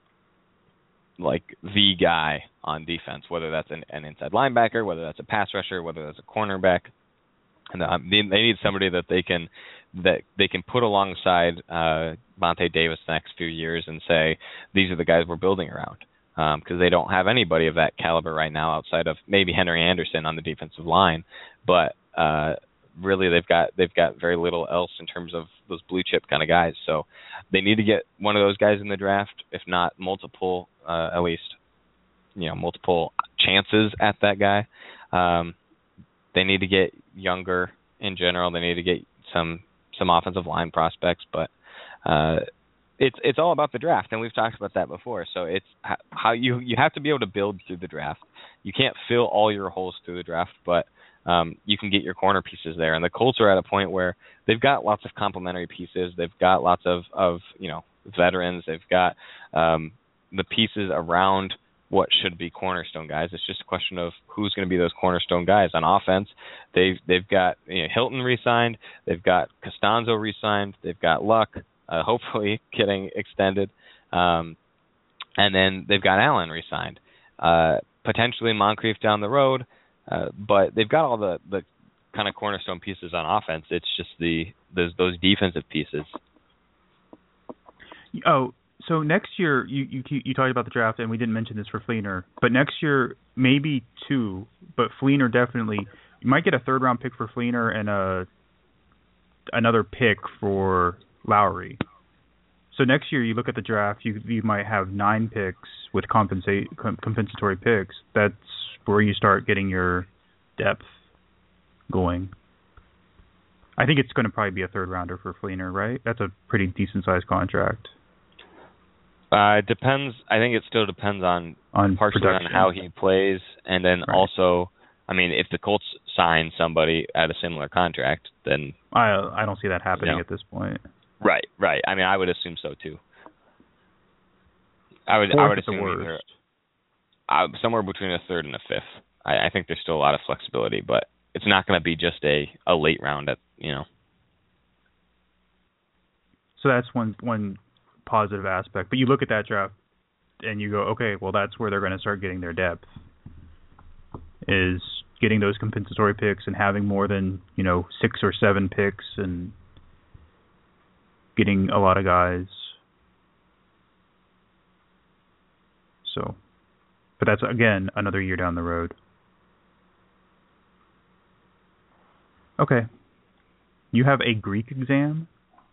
like the guy on defense, whether that's an, an inside linebacker, whether that's a pass rusher, whether that's a cornerback. And um, they, they need somebody that they can that they can put alongside uh, Vontae Davis the next few years and say, these are the guys we're building around. Because um, they don't have anybody of that caliber right now outside of maybe Henry Anderson on the defensive line, but uh, really they've got they've got very little else in terms of those blue chip kind of guys. So they need to get one of those guys in the draft, if not multiple, uh, at least you know multiple chances at that guy. Um, they need to get younger in general. They need to get some some offensive line prospects, but. Uh, It's it's all about the draft, and we've talked about that before. So it's how you you have to be able to build through the draft. You can't fill all your holes through the draft, but um, you can get your corner pieces there. And the Colts are at a point where they've got lots of complementary pieces. They've got lots of, of you know veterans. They've got um, the pieces around what should be cornerstone guys. It's just a question of who's going to be those cornerstone guys on offense. They've they've got you know, Hilton re-signed. They've got Costanzo re-signed. They've got Luck. Uh, hopefully getting extended. Um, and then they've got Allen re-signed. Uh, potentially Moncrief down the road, uh, but they've got all the, the kind of cornerstone pieces on offense. It's just the those, those defensive pieces. Oh, so next year, you, you you talked about the draft, and we didn't mention this for Fleener, but next year, maybe two, but Fleener definitely, you might get a third-round pick for Fleener and a another pick for Lowry. So next year, you look at the draft, you you might have nine picks with compensate compensatory picks. That's where you start getting your depth going. I think it's going to probably be a third rounder for Fleener, right? That's a pretty decent sized contract. Uh, it depends. I think it still depends on, on partially production. on how he plays, and then Right. also, I mean, if the Colts sign somebody at a similar contract, then I I don't see that happening No. at this point. right, right. I mean, I would assume so too. I would, I Fourth would at the assume worst. either, uh, somewhere between a third and a fifth. I, I think there's still a lot of flexibility, but it's not going to be just a, a late round at you know. So that's one one positive aspect. But you look at that draft and you go, okay, well that's where they're going to start getting their depth. Is getting those compensatory picks and having more than, you know, six or seven picks and getting a lot of guys. So, but that's again another year down the road. Okay. You have a Greek exam?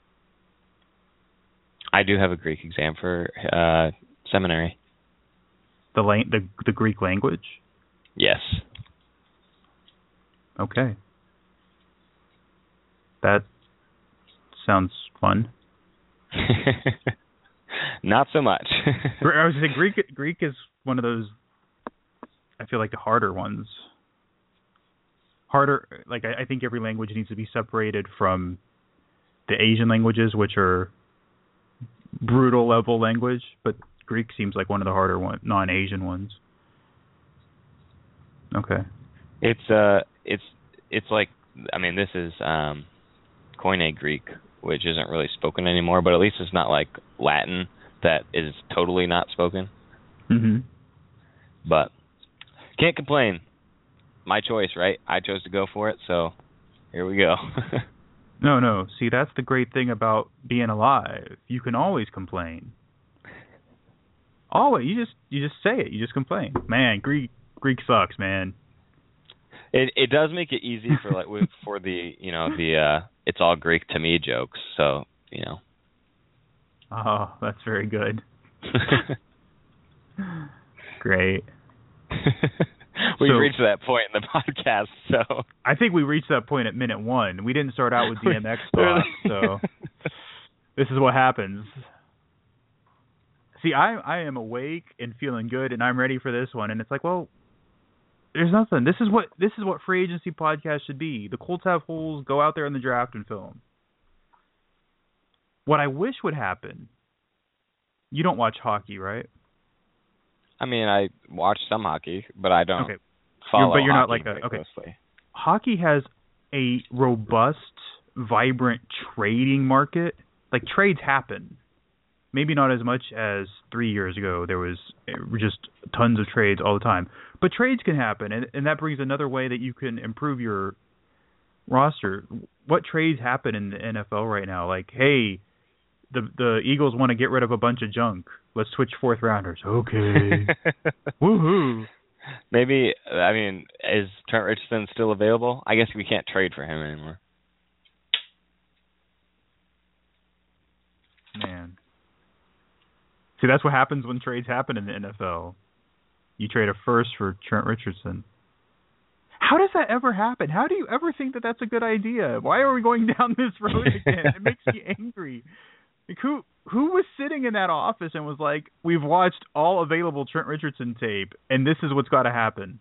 I do have a Greek exam for uh, seminary. The lang- the the Greek language? Yes. Okay. That sounds fun. Not so much. I was saying Greek Greek is one of those, I feel like, the harder ones. Harder, like I, I think every language needs to be separated from the Asian languages, which are brutal level language, but Greek seems like one of the harder one, non-Asian ones. Okay. It's uh, it's it's like I mean, this is um, Koine Greek, which isn't really spoken anymore, but at least it's not like Latin that is totally not spoken. Mm-hmm. But can't complain. My choice, right? I chose to go for it, so here we go. No, no. See, that's the great thing about being alive. You can always complain. Always. You just you just say it. You just complain. Man, Greek Greek sucks, man. It it does make it easy for like with, for the you know the uh, it's all Greek to me jokes. So you know. Oh, that's very good. Great. We've So- reached that point in the podcast, so I think we reached that point at minute one. We didn't start out with D M X talk, so this is what happens. See, I I am awake and feeling good, and I'm ready for this one. And it's like, well, there's nothing. This is what this is what free agency podcast should be. The Colts have holes. Go out there in the draft and film. What I wish would happen. You don't watch hockey, right? I mean, I watch some hockey, but I don't Okay. follow. You're- but you're not hockey like a- very okay. closely. Hockey has a robust, vibrant trading market. Like, trades happen. Maybe not as much as three years ago. There was just tons of trades all the time. But trades can happen, and, and that brings another way that you can improve your roster. What trades happen in the N F L right now? Like, hey, the the Eagles want to get rid of a bunch of junk. Let's switch fourth rounders. Okay. Woohoo. Maybe, I mean, is Trent Richardson still available? I guess we can't trade for him anymore. Man. See, that's what happens when trades happen in the N F L. You trade a first for Trent Richardson. How does that ever happen? How do you ever think that that's a good idea? Why are we going down this road again? It makes me angry. Like, who who was sitting in that office and was like, we've watched all available Trent Richardson tape, and this is what's got to happen?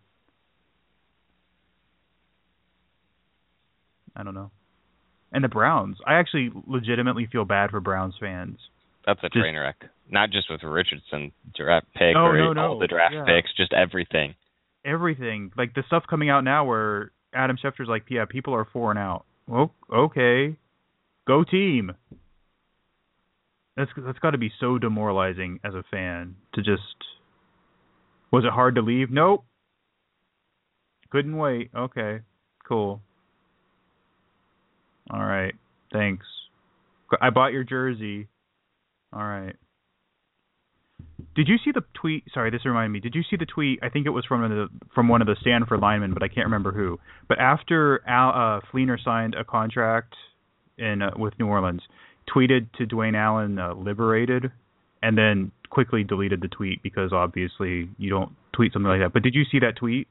I don't know. And the Browns. I actually legitimately feel bad for Browns fans. That's a Just- train wreck. Not just with Richardson draft pick Oh, or no, no. all the draft Yeah. picks, just everything. Everything. Like, the stuff coming out now where Adam Schefter's like, yeah, people are four and out. Well, okay. Go team. That's that's got to be so demoralizing as a fan to just. Was it hard to leave? Nope. Couldn't wait. Okay. Cool. All right. Thanks. I bought your jersey. All right. Did you see the tweet? Sorry, this reminded me. Did you see the tweet? I think it was from the from one of the Stanford linemen, but I can't remember who. But after Al, uh, Fleener signed a contract in uh, with New Orleans, tweeted to Dwayne Allen, uh, liberated, and then quickly deleted the tweet because obviously you don't tweet something like that. But did you see that tweet?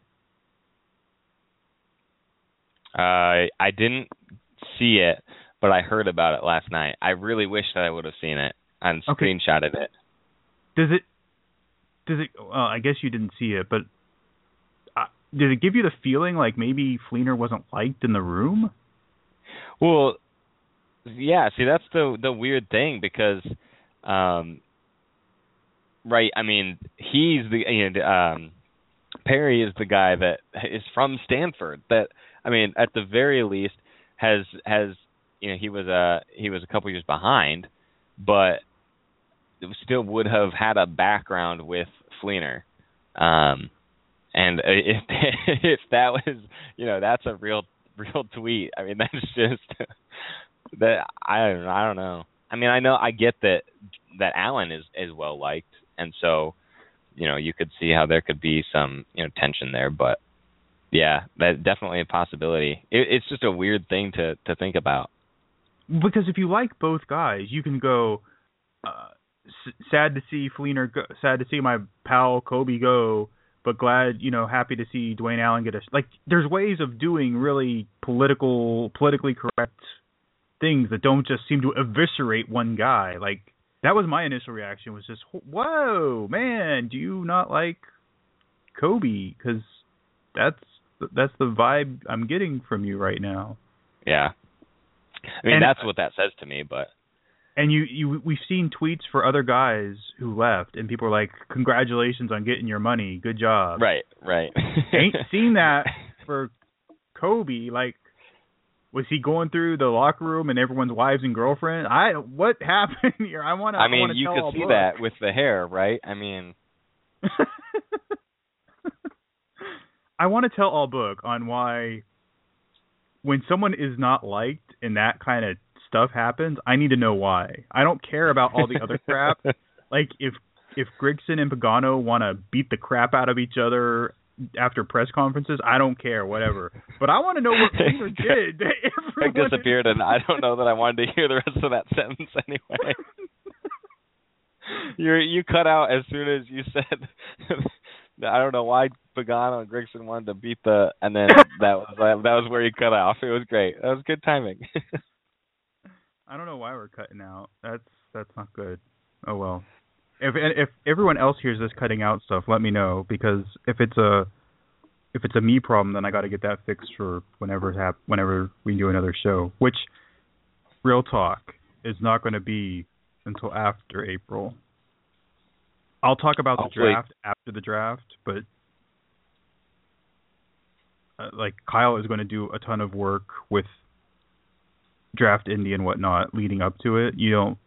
Uh, I didn't see it, but I heard about it last night. I really wish that I would have seen it and Okay. screenshotted it. does it does it? Well, I guess you didn't see it, but uh, did it give you the feeling like maybe Fleener wasn't liked in the room? Well, yeah. See, that's the the weird thing because, um, right? I mean, he's the and um, Perry is the guy that is from Stanford. That I mean, at the very least, has has you know he was a he was a couple years behind, but still would have had a background with Fleener. Um, and if if that was, you know, that's a real real tweet. I mean, that's just that I don't I don't know. I mean, I know I get that that Allen is is well liked, and so you know you could see how there could be some you know tension there. But yeah, that's definitely a possibility. It, it's just a weird thing to to think about. Because if you like both guys, you can go. Uh, Sad to see Fleener go, sad to see my pal Kobe go, but glad, you know, happy to see Dwayne Allen get a... Like, there's ways of doing really political, politically correct things that don't just seem to eviscerate one guy. Like, that was my initial reaction, was just, whoa, man, do you not like Kobe? Because that's, that's the vibe I'm getting from you right now. Yeah. I mean, and, that's what that says to me, but... And you, you, we've seen tweets for other guys who left, and people are like, "Congratulations on getting your money, good job." Right, right. Ain't seen that for Kobe. Like, was he going through the locker room and everyone's wives and girlfriends? I what happened here? I want to. I mean, I you tell could see book. that with the hair, right? I mean, I want to tell all book on why when someone is not liked and that kind of stuff happens, I need to know why. I don't care about all the other crap. Like if if Grigson and Pagano want to beat the crap out of each other after press conferences, I don't care, whatever. But I want to know what Fleener did. Greg disappeared, and I don't know that I wanted to hear the rest of that sentence anyway. you you cut out as soon as you said. I don't know why Pagano and Grigson wanted to beat the, and then that was that was where you cut off. It was great. That was good timing. I don't know why we're cutting out. That's that's not good. Oh well. If if everyone else hears this cutting out stuff, let me know, because if it's a if it's a me problem, then I got to get that fixed for whenever hap- whenever we do another show. Which, real talk, is not going to be until after April. I'll talk about the Hopefully. draft after the draft, but uh, like Kyle is going to do a ton of work with Draft Indie and whatnot leading up to it. You don't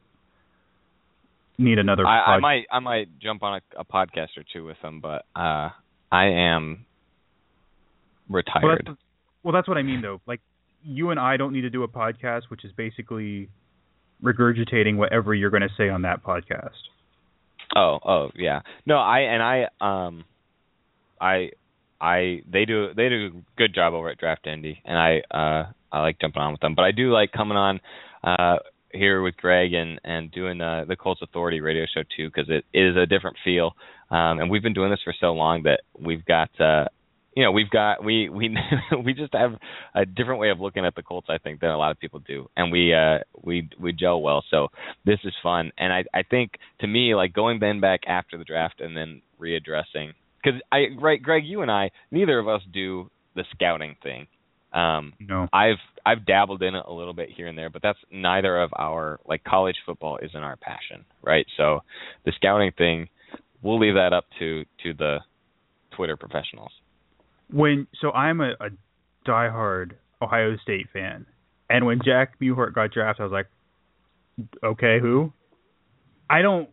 need another. I, pod- I might I might jump on a, a podcast or two with them, but uh, I am retired. Well that's, well, that's what I mean, though. Like, you and I don't need to do a podcast, which is basically regurgitating whatever you're going to say on that podcast. Oh, oh, yeah. No, I and I um, I I they do they do a good job over at Draft Indie, and I uh I like jumping on with them, but I do like coming on uh here with Greg and and doing uh, the Colts Authority radio show too, because it is a different feel, um, and we've been doing this for so long that we've got uh you know we've got we we we just have a different way of looking at the Colts, I think, than a lot of people do, and we uh we we gel well. So this is fun, and I I think to me, like, going then back after the draft and then readdressing, because I right Greg, you and I, neither of us do the scouting thing. Um, no, I've I've dabbled in it a little bit here and there, but that's neither of our, like, college football isn't our passion, right? So the scouting thing, we'll leave that up to to the Twitter professionals. When so I'm a, a diehard Ohio State fan, and when Jack Mewhort got drafted, I was like, okay, who? I don't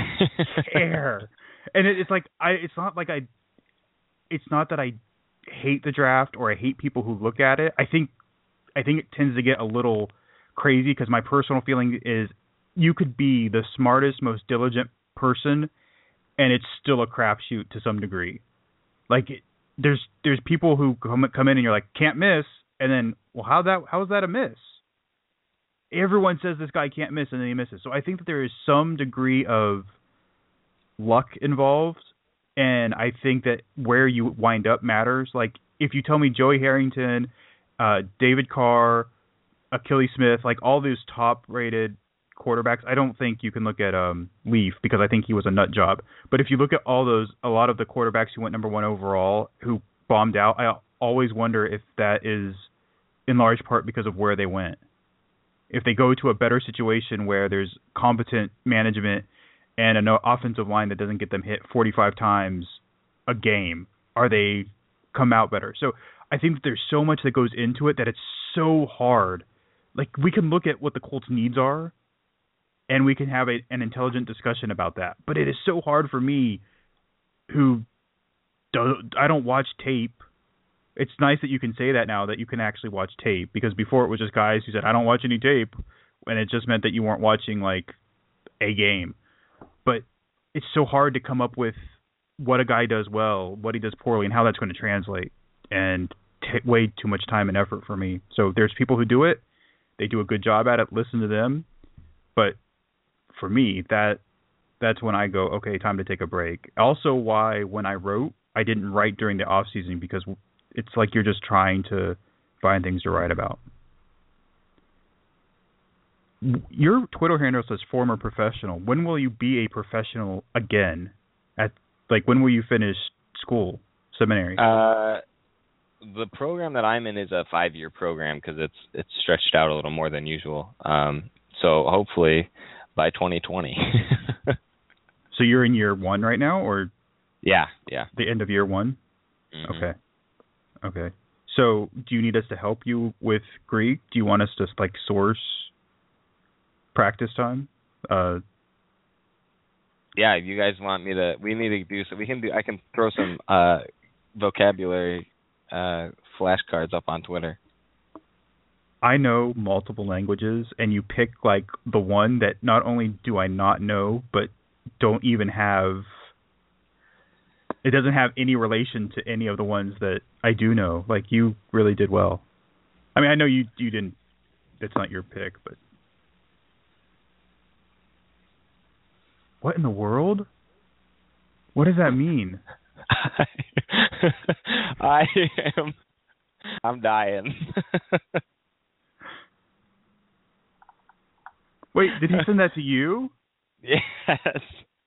care, and it, it's like I it's not like I it's not that I hate the draft or I hate people who look at it. I think I think it tends to get a little crazy, because my personal feeling is you could be the smartest, most diligent person, and it's still a crapshoot to some degree. Like, it, there's there's people who come come in and you're like, can't miss, and then, well, how that how is that a miss? Everyone says this guy can't miss, and then he misses. So I think that there is some degree of luck involved. And I think that where you wind up matters. Like, if you tell me Joey Harrington, uh, David Carr, Achilles Smith, like all those top-rated quarterbacks, I don't think you can look at um, Leaf because I think he was a nut job. But if you look at all those, a lot of the quarterbacks who went number one overall who bombed out, I always wonder if that is in large part because of where they went. If they go to a better situation where there's competent management and an offensive line that doesn't get them hit forty-five times a game, are they come out better? So I think that there's so much that goes into it that it's so hard. Like, we can look at what the Colts' needs are, and we can have a, an intelligent discussion about that. But it is so hard for me, who do, I don't watch tape. It's nice that you can say that now, that you can actually watch tape, because before it was just guys who said, I don't watch any tape, and it just meant that you weren't watching, like, a game. But it's so hard to come up with what a guy does well, what he does poorly, and how that's going to translate, and take way too much time and effort for me. So there's people who do it. They do a good job at it. Listen to them. But for me, that that's when I go, okay, time to take a break. Also why when I wrote, I didn't write during the off season, because it's like you're just trying to find things to write about. Your Twitter handle says former professional. When will you be a professional again? At like when will you finish school, seminary? Uh, the program that I'm in is a five-year program because it's it's stretched out a little more than usual. Um, so hopefully by twenty twenty. So you're in year one right now, or? Yeah, yeah. The end of year one. Mm-hmm. Okay. Okay. So do you need us to help you with Greek? Do you want us to like source practice time? Uh, yeah, if you guys want me to, we need to do so. We can do. I can throw some uh, vocabulary uh, flashcards up on Twitter. I know multiple languages, and you pick like the one that not only do I not know, but don't even have. It doesn't have any relation to any of the ones that I do know. Like, you really did well. I mean, I know you you didn't. It's not your pick, but what in the world? What does that mean? I am. I'm dying. Wait, did he send that to you? Yes.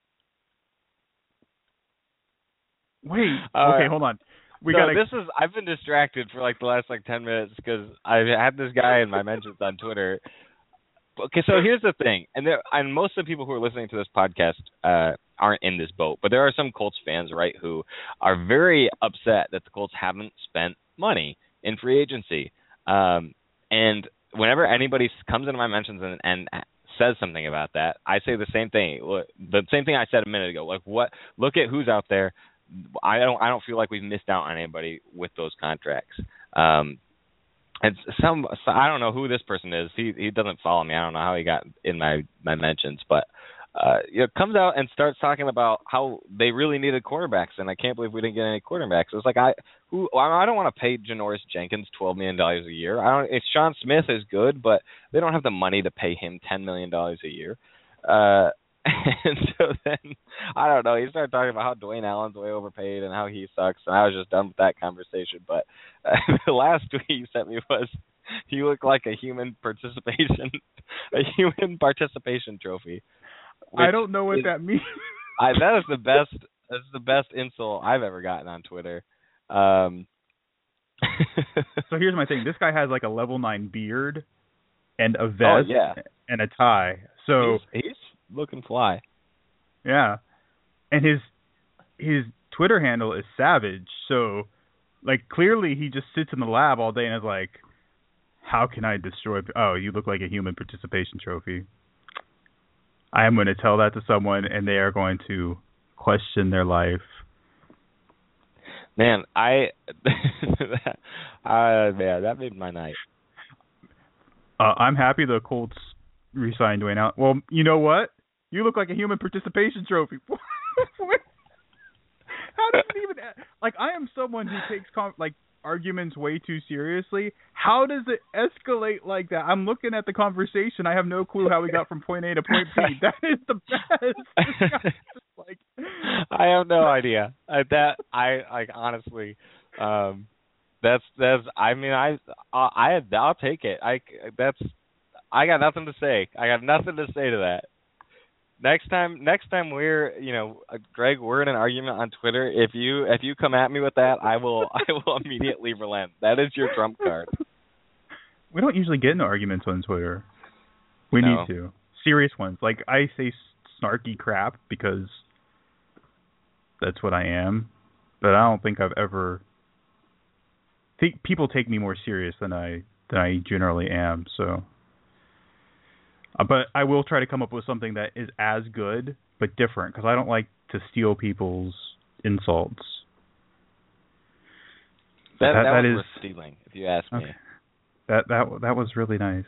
Wait. Uh, okay, hold on. We so gotta. This is. I've been distracted for like the last like ten minutes because I've had this guy in my mentions on Twitter. Okay, so here's the thing, and there, and most of the people who are listening to this podcast uh, aren't in this boat, but there are some Colts fans, right, who are very upset that the Colts haven't spent money in free agency. Um, and whenever anybody comes into my mentions and, and says something about that, I say the same thing. The same thing I said a minute ago. Like, what? Look at who's out there. I don't. I don't feel like we've missed out on anybody with those contracts. Um, and some. I don't know who this person is. He he doesn't follow me. I don't know how he got in my, my mentions, but uh, you know, comes out and starts talking about how they really needed quarterbacks, and I can't believe we didn't get any quarterbacks. It's like I who I don't want to pay Janoris Jenkins twelve million dollars a year. I don't. If Sean Smith is good, but they don't have the money to pay him ten million dollars a year. Uh, And so then, I don't know, he started talking about how Dwayne Allen's way overpaid and how he sucks, and I was just done with that conversation. But uh, the last tweet he sent me was, he looked like a human participation, a human participation trophy. I don't know what is, that means. I, that is the best, that's the best insult I've ever gotten on Twitter. Um, so here's my thing. This guy has like a level nine beard and a vest oh, yeah. and a tie. So he's, he's looking fly. Yeah. And his his Twitter handle is Savage. So, like, clearly he just sits in the lab all day and is like, how can I destroy... Oh, you look like a human participation trophy. I am going to tell that to someone, and they are going to question their life. Man, I... uh, man, that made my night. Uh, I'm happy the Colts re-signed Dwayne Allen. Well, you know what? You look like a human participation trophy. How does it even... Like, I am someone who takes, like, arguments way too seriously. How does it escalate like that? I'm looking at the conversation. I have no clue how we got from point A to point B. That is the best. like, I have no idea. Uh, that, I, like, honestly... Um, That's that's. I mean, I I I'll take it. I that's I got nothing to say. I got nothing to say to that. Next time, next time we're, you know, uh, Greg, we're in an argument on Twitter. If you if you come at me with that, I will I will immediately relent. That is your trump card. We don't usually get into arguments on Twitter. We No. need to. Serious ones. Like, I say snarky crap because that's what I am, but I don't think I've ever think people take me more serious than I than I generally am, so uh, but I will try to come up with something that is as good but different, because I don't like to steal people's insults. That, that, that, that was is worth stealing, if you ask me. Okay. That that that was really nice.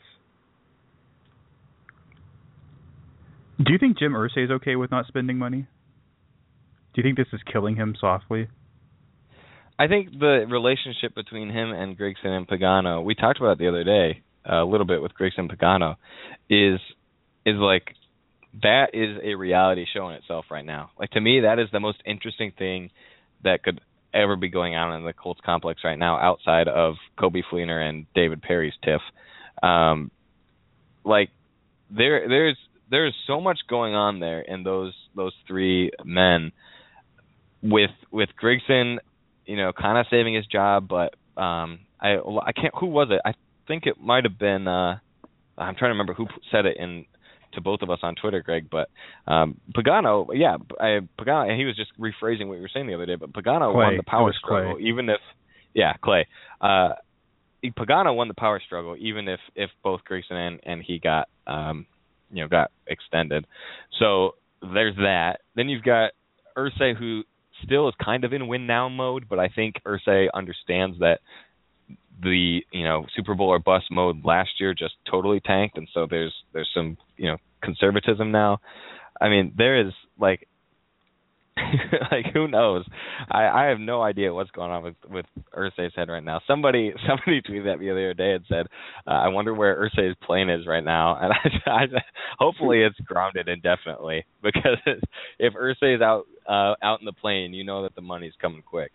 Do you think Jim Irsay is okay with not spending money? Do you think this is killing him softly? I think the relationship between him and Grigson and Pagano, we talked about it the other day, uh, a little bit with Grigson and Pagano, is is like, that is a reality show in itself right now. Like, to me, that is the most interesting thing that could ever be going on in the Colts complex right now, outside of Coby Fleener and David Perry's tiff. Um, like, there there's there's so much going on there in those those three men. With with Grigson, you know, kind of saving his job, but um, I I can't. Who was it? I think it might have been. Uh, I'm trying to remember who said it in to both of us on Twitter, Greg. But um, Pagano, yeah, I, Pagano. He was just rephrasing what you were saying the other day. But Pagano Clay. won the power It was struggle, Clay. even if, yeah, Clay. Uh, Pagano won the power struggle, even if if both Grigson and, and he got um, you know, got extended. So there's that. Then you've got Irsay, who still is kind of in win now mode, but I think Irsay understands that the, you know, Super Bowl or bust mode last year just totally tanked, and so there's there's some, you know, conservatism now. I mean, there is like like who knows? I, I have no idea what's going on with with Irsay's head right now. Somebody somebody tweeted at me the other day and said, uh, "I wonder where Irsay's plane is right now." And I, I hopefully it's grounded indefinitely, because if Irsay is out uh, out in the plane, you know that the money's coming quick.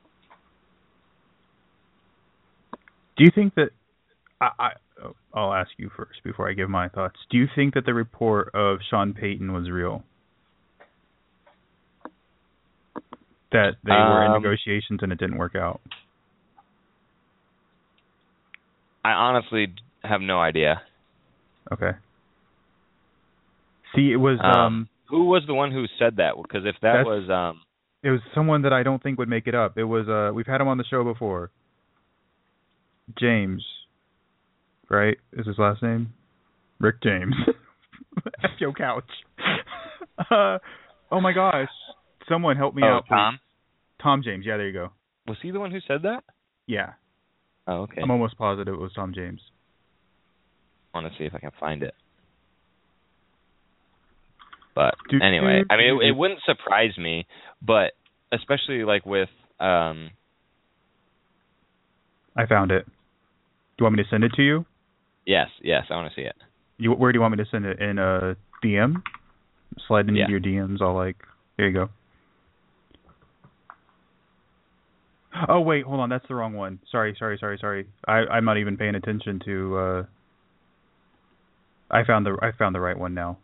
Do you think that I, I I'll ask you first before I give my thoughts. Do you think that the report of Sean Payton was real? That they were in Um, negotiations and it didn't work out? I honestly have no idea. Okay. See, it was um, Um, who was the one who said that? Because if that That's- was um, it was someone that I don't think would make it up. It was uh, we've had him on the show before. James, right? Is his last name? Rick James. F your couch. uh, oh my gosh. Someone help me oh, out, please. Tom? Tom James. Yeah, there you go. Was he the one who said that? Yeah. Oh, okay. I'm almost positive it was Tom James. I want to see if I can find it. But Do- anyway, do- I mean, do- it, it wouldn't surprise me, but especially like with um, I found it. Do you want me to send it to you? yes, yes, I want to see it. You where do you want me to send it? In a D M? Slide into Yeah. your D Ms. All like, here you go. Oh wait, hold on, that's the wrong one. Sorry, sorry, sorry, sorry. I, I'm not even paying attention to. Uh, I found the I found the right one now.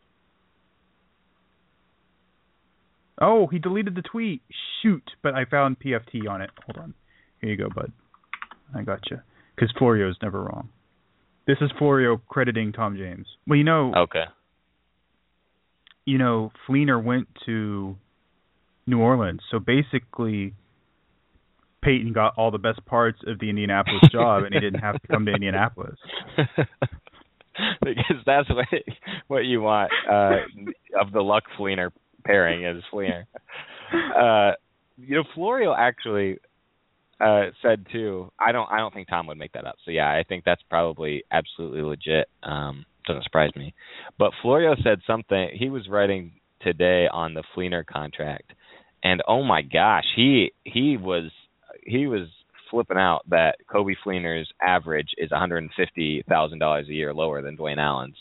Oh, he deleted the tweet. Shoot! But I found P F T on it. Hold on. Here you go, bud. I gotcha. Because Florio's never wrong. This is Florio crediting Tom James. Well, you know, Okay. you know, Fleener went to New Orleans, so basically Peyton got all the best parts of the Indianapolis job, and he didn't have to come to Indianapolis. Because that's what what you want uh, of the Luck Fleener pairing is Fleener. Uh, you know, Florio actually uh, said too. I don't. I don't think Tom would make that up. So yeah, I think that's probably absolutely legit. Um, doesn't surprise me. But Florio said something. He was writing today on the Fleener contract, and oh my gosh, he he was he was flipping out that Coby Fleener's average is one hundred fifty thousand dollars a year lower than Dwayne Allen's.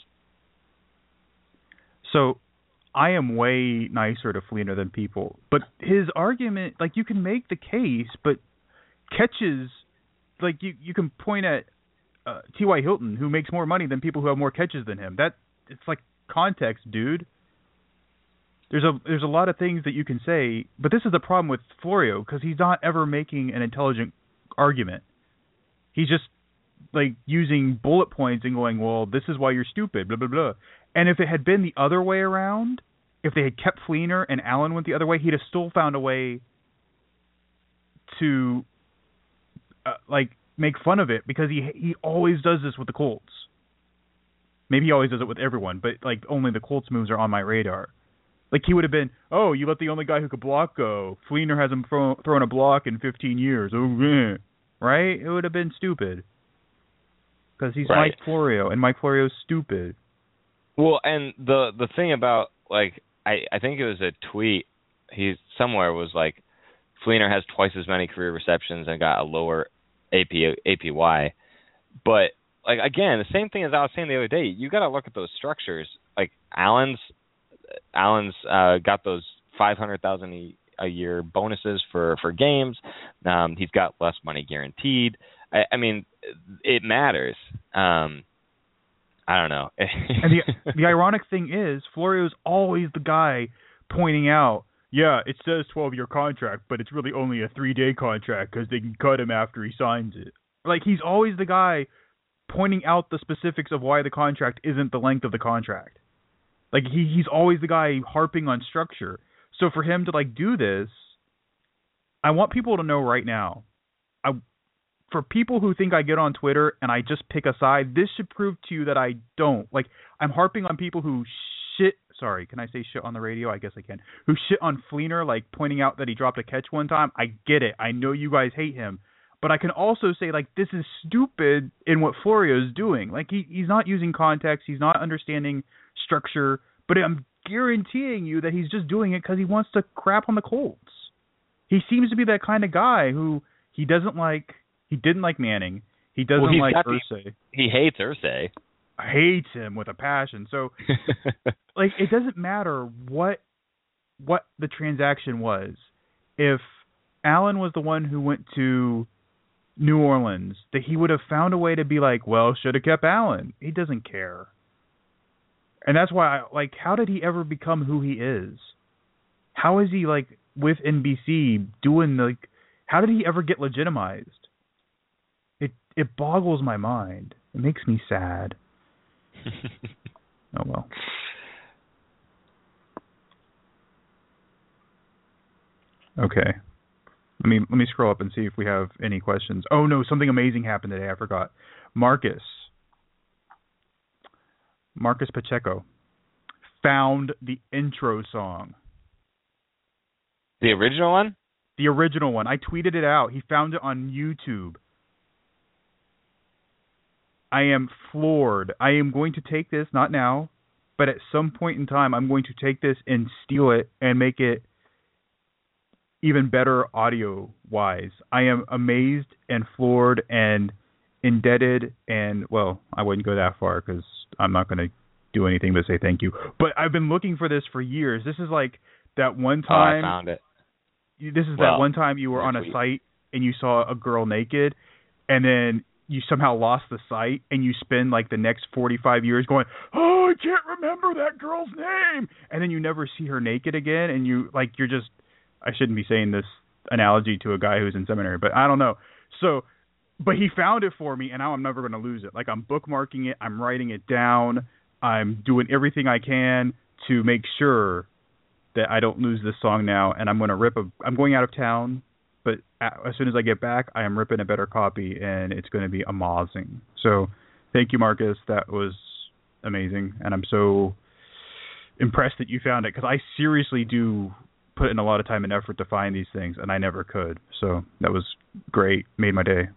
So I am way nicer to Fleener than people, but his argument, like, you can make the case, but catches, like, you, you can point at uh, T Y. Hilton, who makes more money than people who have more catches than him. That it's like context, dude. There's a there's a lot of things that you can say, but this is the problem with Florio because he's not ever making an intelligent argument. He's just like using bullet points and going, well, this is why you're stupid, blah, blah, blah. And if it had been the other way around, if they had kept Fleener and Allen went the other way, he'd have still found a way to uh, like make fun of it because he he always does this with the Colts. Maybe he always does it with everyone, but like only the Colts moves are on my radar. Like he would have been, oh, you let the only guy who could block go. Fleener hasn't thrown, thrown a block in fifteen years. Oh, yeah. Right? It would have been stupid. Because he's right. Mike Florio, and Mike Florio's stupid. Well, and the the thing about, like, I, I think it was a tweet, he somewhere was like, Fleener has twice as many career receptions and got a lower A P, A P Y. But, like, again, the same thing as I was saying the other day, you got to look at those structures. Like, Allen's, Allen's uh, got those five hundred thousand dollars a year bonuses for, for games. Um, he's got less money guaranteed. I, I mean, it matters. Um, I don't know. And the the ironic thing is, Florio's always the guy pointing out, yeah, it says twelve-year contract, but it's really only a three-day contract because they can cut him after he signs it. Like, he's always the guy pointing out the specifics of why the contract isn't the length of the contract. Like, he he's always the guy harping on structure. So for him to, like, do this, I want people to know right now, I for people who think I get on Twitter and I just pick a side, this should prove to you that I don't. Like, I'm harping on people who shit, sorry, can I say shit on the radio? I guess I can. Who shit on Fleener, like, pointing out that he dropped a catch one time. I get it. I know you guys hate him. But I can also say, like, this is stupid in what Florio's doing. Like, he he's not using context. He's not understanding structure. But I'm guaranteeing you that he's just doing it because he wants to crap on the Colts. He seems to be that kind of guy who he doesn't like. He didn't like Manning. He doesn't well, like Irsay. The, he hates Irsay. Hates him with a passion. So, like, it doesn't matter what what the transaction was. If Allen was the one who went to New Orleans, that he would have found a way to be like, well, should have kept Allen. He doesn't care. And that's why, I, like, how did he ever become who he is? How is he, like, with N B C doing, like, how did he ever get legitimized? It it boggles my mind. It makes me sad. Oh, well. Okay. Let me let me scroll up and see if we have any questions. Oh, no, something amazing happened today. I forgot. Marcus. Marcus Pacheco found the intro song. The original one? The original one. I tweeted it out. He found it on YouTube. I am floored. I am going to take this, not now, but at some point in time, I'm going to take this and steal it and make it even better audio-wise. I am amazed and floored and indebted and, well, I wouldn't go that far because I'm not going to do anything but say thank you. But I've been looking for this for years. This is like that one time. Oh, I found it. This is well, that one time you were on a site and you saw a girl naked and then you somehow lost the site and you spend like the next forty-five years going, oh, I can't remember that girl's name. And then you never see her naked again. And you like, you're just, I shouldn't be saying this analogy to a guy who's in seminary, but I don't know. So, but he found it for me and now I'm never going to lose it. Like I'm bookmarking it. I'm writing it down. I'm doing everything I can to make sure that I don't lose this song now. And I'm going to rip a, I'm going out of town, but as soon as I get back, I am ripping a better copy and it's going to be amazing. So thank you, Marcus. That was amazing. And I'm so impressed that you found it because I seriously do put in a lot of time and effort to find these things and I never could. So that was great. Made my day.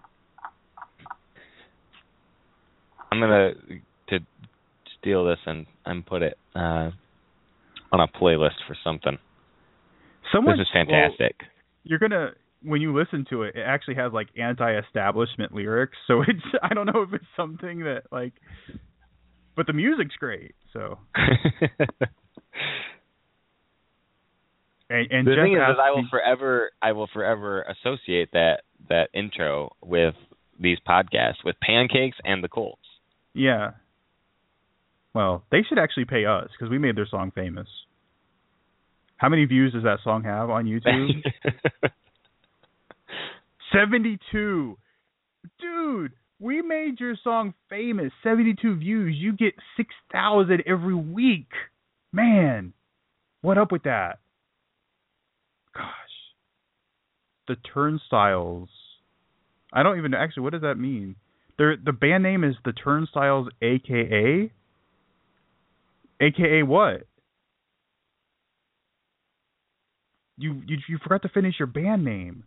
I'm going to to steal this and, and put it uh, on a playlist for something. Someone, this is fantastic. Well, you're going to, when you listen to it, it actually has like anti-establishment lyrics. So it's, I don't know if it's something that like, but the music's great. So. and, and the Jeff thing is, is I will me, forever, I will forever associate that, that intro with these podcasts with pancakes and the Colts. Yeah. Well, they should actually pay us because we made their song famous. How many views does that song have on YouTube? seventy-two. Dude, we made your song famous. seventy-two views. You get six thousand every week. Man, what up with that? Gosh. The Turnstiles. I don't even know. Actually, what does that mean? They're, the band name is The Turnstiles, a k a? A K A what? You, you you forgot to finish your band name.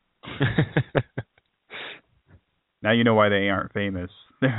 Now you know why they aren't famous.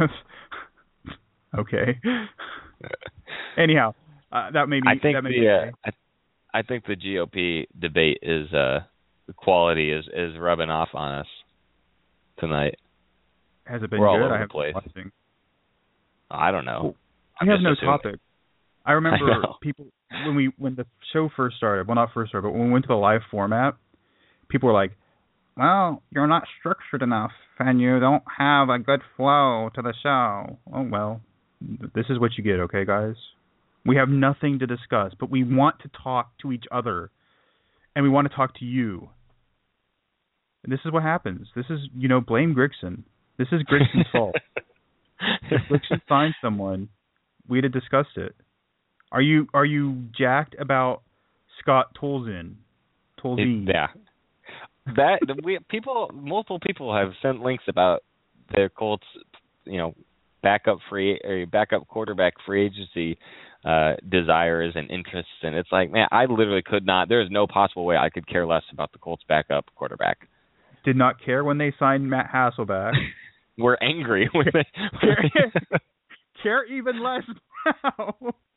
Okay. Anyhow, uh, that made me. I think that made the me uh, I, I think the G O P debate is uh, the quality is, is rubbing off on us tonight. Has it been We're good? all over I the haven't place. been watching. I don't know. We have no assuming. topic. I remember I people when we when the show first started. Well, not first started, but when we went to the live format, people were like, "Well, you're not structured enough, and you don't have a good flow to the show." Oh well, this is what you get, okay, guys. We have nothing to discuss, but we want to talk to each other, and we want to talk to you. And this is what happens. This is, you know, blame Grigson. This is Grigson's fault. If Grigson finds someone, we'd have discussed it. Are you are you jacked about Scott Tolzien? Tolzien. Yeah. That we people multiple people have sent links about their Colts, you know, backup free or backup quarterback free agency uh, desires and interests, and it's like, man, I literally could not. There is no possible way I could care less about the Colts backup quarterback. Did not care when they signed Matt Hasselbeck. We're angry when they care, care even less now.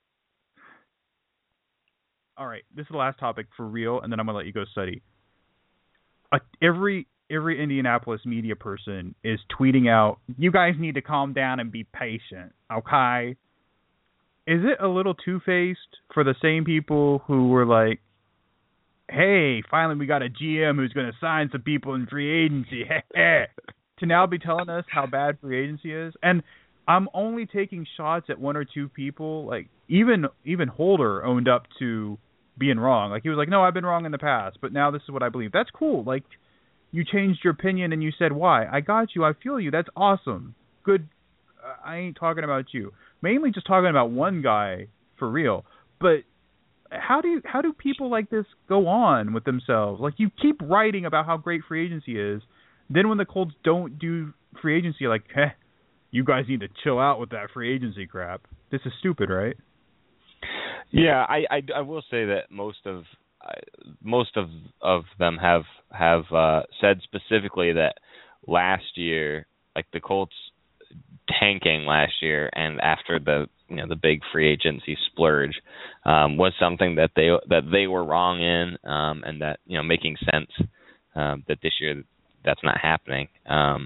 All right, this is the last topic for real, and then I'm gonna let you go study. Uh, every every Indianapolis media person is tweeting out, "You guys need to calm down and be patient." Okay, is it a little two-faced for the same people who were like, "Hey, finally we got a G M who's going to sign some people in free agency," to now be telling us how bad free agency is? And I'm only taking shots at one or two people. Like even even Holder owned up to being wrong. Like he was like, "No, I've been wrong in the past, but now this is what I believe." That's cool. Like you changed your opinion and you said why. I got you. I feel you. That's awesome. Good. Uh, I ain't talking about you. Mainly just talking about one guy for real. But how do you, how do people like this go on with themselves? Like you keep writing about how great free agency is. Then when the Colts don't do free agency, like, heh, you guys need to chill out with that free agency crap. This is stupid, right? Yeah, I, I, I will say that most of uh, most of of them have have uh, said specifically that last year, like the Colts tanking last year, and after the you know the big free agency splurge, um, was something that they that they were wrong in, um, and that you know making sense um, that this year that's not happening. Um,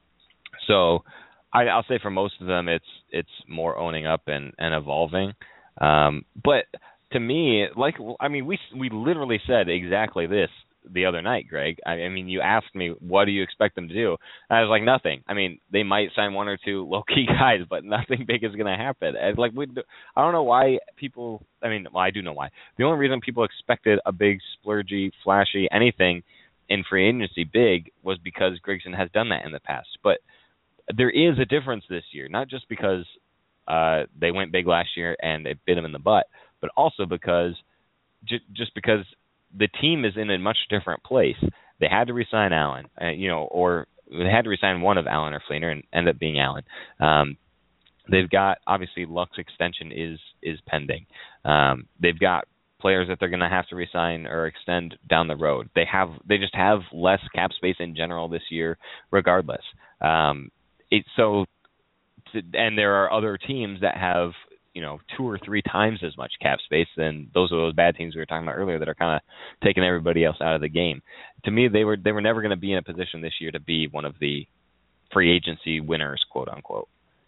so I, I'll say for most of them, it's it's more owning up and, and evolving. Um, but to me, like, I mean, we we literally said exactly this the other night, Greg. I, I mean, you asked me, what do you expect them to do? And I was like, nothing. I mean, they might sign one or two low-key guys, but nothing big is going to happen. And like, we, I don't know why people, I mean, well, I do know why. The only reason people expected a big, splurgy, flashy anything in free agency big was because Grigson has done that in the past. But there is a difference this year, not just because uh, they went big last year and it bit them in the butt, but also because j- just because the team is in a much different place. They had to resign Allen, uh, you know, or they had to resign one of Allen or Fleener and end up being Allen. Um, they've got, obviously, Luck's extension is is pending. Um, they've got players that they're going to have to resign or extend down the road. They have they just have less cap space in general this year, regardless. Um, it so, to, and there are other teams that have, you know, two or three times as much cap space than those are those bad teams we were talking about earlier that are kind of taking everybody else out of the game. To me, they were they were never going to be in a position this year to be one of the free agency winners, quote unquote.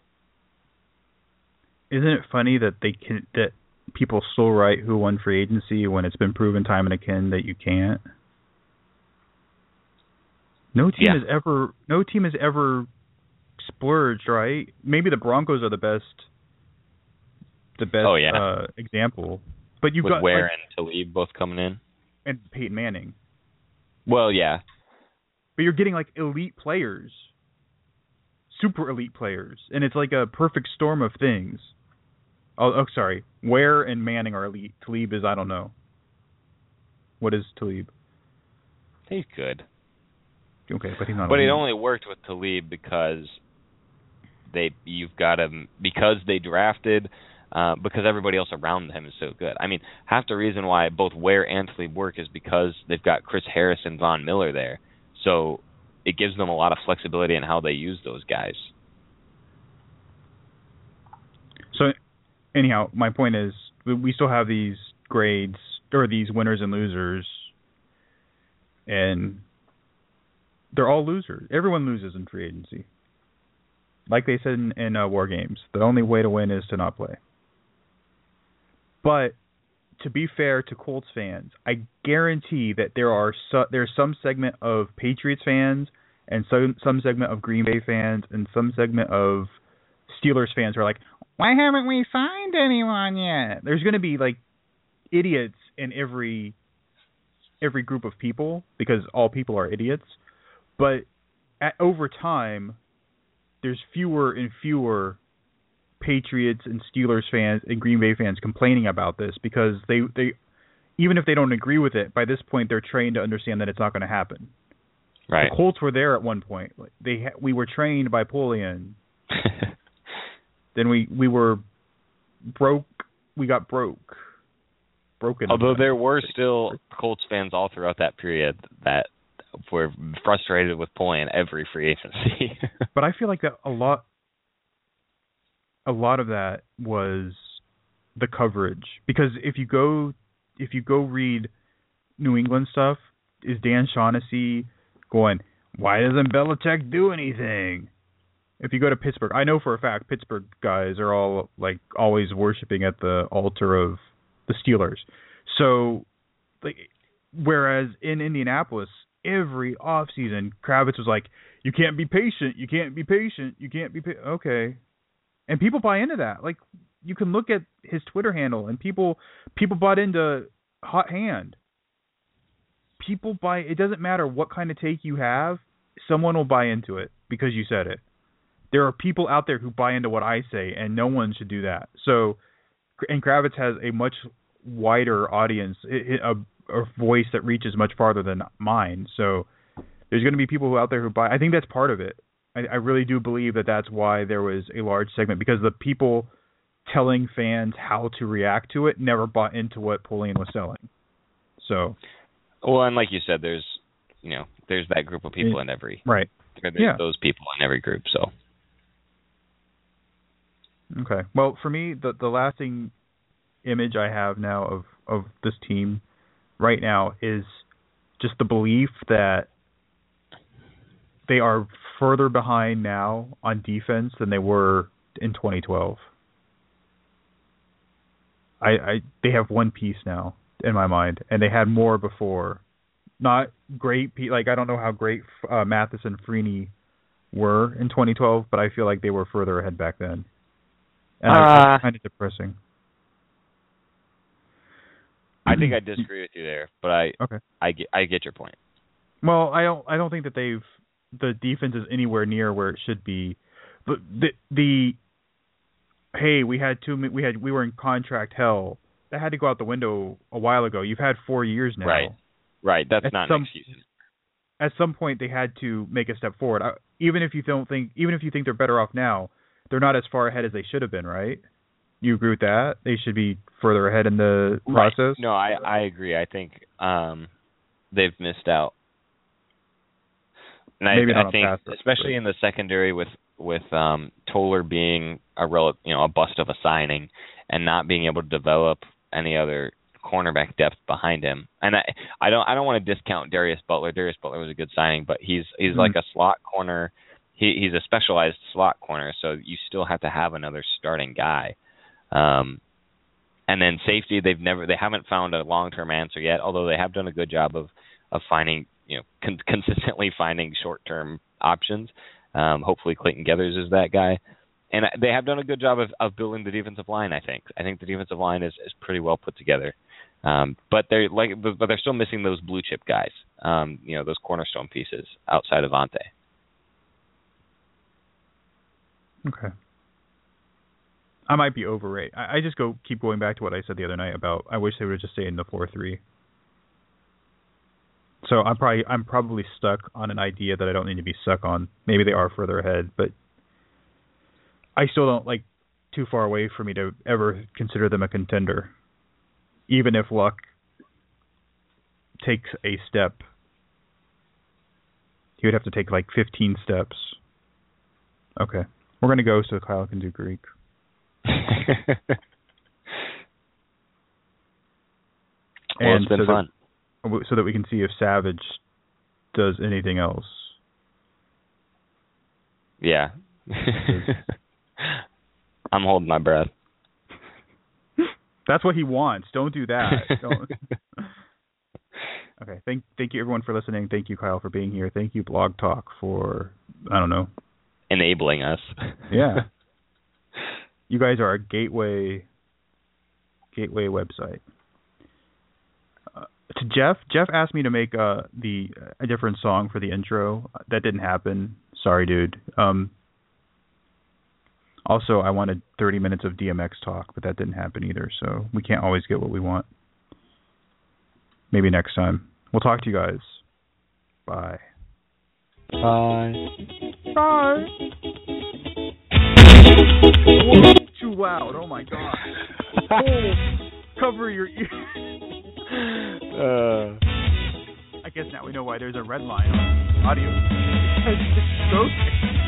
Isn't it funny that they can that people still write who won free agency when it's been proven time and again that you can't? No team Yeah. has ever no team has ever splurged, right? Maybe the Broncos are the best the best Oh, yeah. uh, example. But you've With got Ware like, and Talib both coming in. and Peyton Manning. Well, yeah. But you're getting like elite players. Super elite players. And it's like a perfect storm of things. Oh, oh sorry. Ware and Manning are elite. Talib is I don't know. What is Talib? He's good. Okay, but he's not But elite. it only worked with Talib because they you've got him because they drafted uh, because everybody else around him is so good. I mean, half the reason why both Ware and Talib work is because they've got Chris Harris and Von Miller there. So it gives them a lot of flexibility in how they use those guys. So anyhow, my point is we still have these grades or these winners and losers, and they're all losers. Everyone loses in free agency. Like they said in, in uh, War Games, the only way to win is to not play. But to be fair to Colts fans, I guarantee that there are su- there's some segment of Patriots fans and some some segment of Green Bay fans and some segment of Steelers fans who are like, why haven't we signed anyone yet? There's going to be like idiots in every every group of people because all people are idiots. But at, over time, there's fewer and fewer Patriots and Steelers fans and Green Bay fans complaining about this because they, they even if they don't agree with it, by this point they're trained to understand that it's not going to happen. Right. The Colts were there at one point. They ha- we were trained by Polian. Then we, we were broke. We got broke. Broken. Although there were still Colts fans all throughout that period that were frustrated with Polian every free agency. But I feel like that a lot. A lot of that was the coverage because if you go if you go read New England stuff, is Dan Shaughnessy going, why doesn't Belichick do anything? If you go to Pittsburgh, I know for a fact Pittsburgh guys are all like always worshiping at the altar of the Steelers. So, like, whereas in Indianapolis, every offseason, Kravitz was like, you can't be patient, you can't be patient, you can't be pa-. Okay. And people buy into that. Like, you can look at his Twitter handle, and people people bought into hot hand. People buy. It doesn't matter what kind of take you have. Someone will buy into it because you said it. There are people out there who buy into what I say, and no one should do that. So, and Kravitz has a much wider audience, a, a voice that reaches much farther than mine. So, there's going to be people who out there who buy. I think that's part of it. I, I really do believe that that's why there was a large segment, because the people telling fans how to react to it never bought into what Polian was selling. So, well, and like you said, there's you know there's that group of people in every right. There's yeah. those people in every group. So, okay. Well, for me, the the lasting image I have now of of this team right now is just the belief that they are further behind now on defense than they were in twenty twelve. I, I they have one piece now in my mind, and they had more before. Not great, like I don't know how great uh, Mathis and Freeney were in twenty twelve, but I feel like they were further ahead back then. And uh, I, that's kind of depressing. I think I disagree with you there, but I okay. I get I get your point. Well, I don't I don't think that they've the defense is anywhere near where it should be. But the the hey, we had two we had we were in contract hell. That had to go out the window a while ago. You've had four years now. Right. Right. That's at not some, an excuse. At some point, they had to make a step forward. I, even if you don't think, even if you think they're better off now, they're not as far ahead as they should have been. Right? You agree with that? They should be further ahead in the process. Right. No, I I agree. I think um, they've missed out. And Maybe I, not I think, faster, especially in the secondary, with with um, Toller being a rel- you know a bust of a signing and not being able to develop any other cornerback depth behind him. And I I don't I don't want to discount Darius Butler. Darius Butler was a good signing, but he's he's mm-hmm. like a slot corner. He he's a specialized slot corner, so you still have to have another starting guy. Um, and then safety, they've never they haven't found a long term answer yet. Although they have done a good job of of finding you know con- consistently finding short-term options. Um, hopefully Clayton Geathers is that guy. And they have done a good job of, of building the defensive line, I think. I think the defensive line is, is pretty well put together. Um, but they're like, but they're still missing those blue chip guys. Um, you know, those cornerstone pieces outside of Vontae. Okay. I might be overrated. I, I just go keep going back to what I said the other night about I wish they would just stay in the four three. So I'm probably I'm probably stuck on an idea that I don't need to be stuck on. Maybe they are further ahead, but I still don't like too far away for me to ever consider them a contender. Even if Luck takes a step, he would have to take like fifteen steps. Okay. We're going to go so Kyle can do Greek. well, and it's been so fun. That, so that we can see if Savage does anything else. Yeah. I'm holding my breath. That's what he wants. Don't do that. Don't. Okay. Thank thank you everyone for listening. Thank you, Kyle, for being here. Thank you, Blog Talk, for I don't know. enabling us. Yeah. You guys are a gateway gateway website. Uh, to Jeff, Jeff asked me to make uh, the a different song for the intro. That didn't happen. Sorry, dude. Um, also, I wanted thirty minutes of D M X talk, but that didn't happen either. So we can't always get what we want. Maybe next time. We'll talk to you guys. Bye. Bye. Bye. Too loud. Oh my god. Oh, cover your ears. Uh. I guess now we know why there's a red line on audio. It's so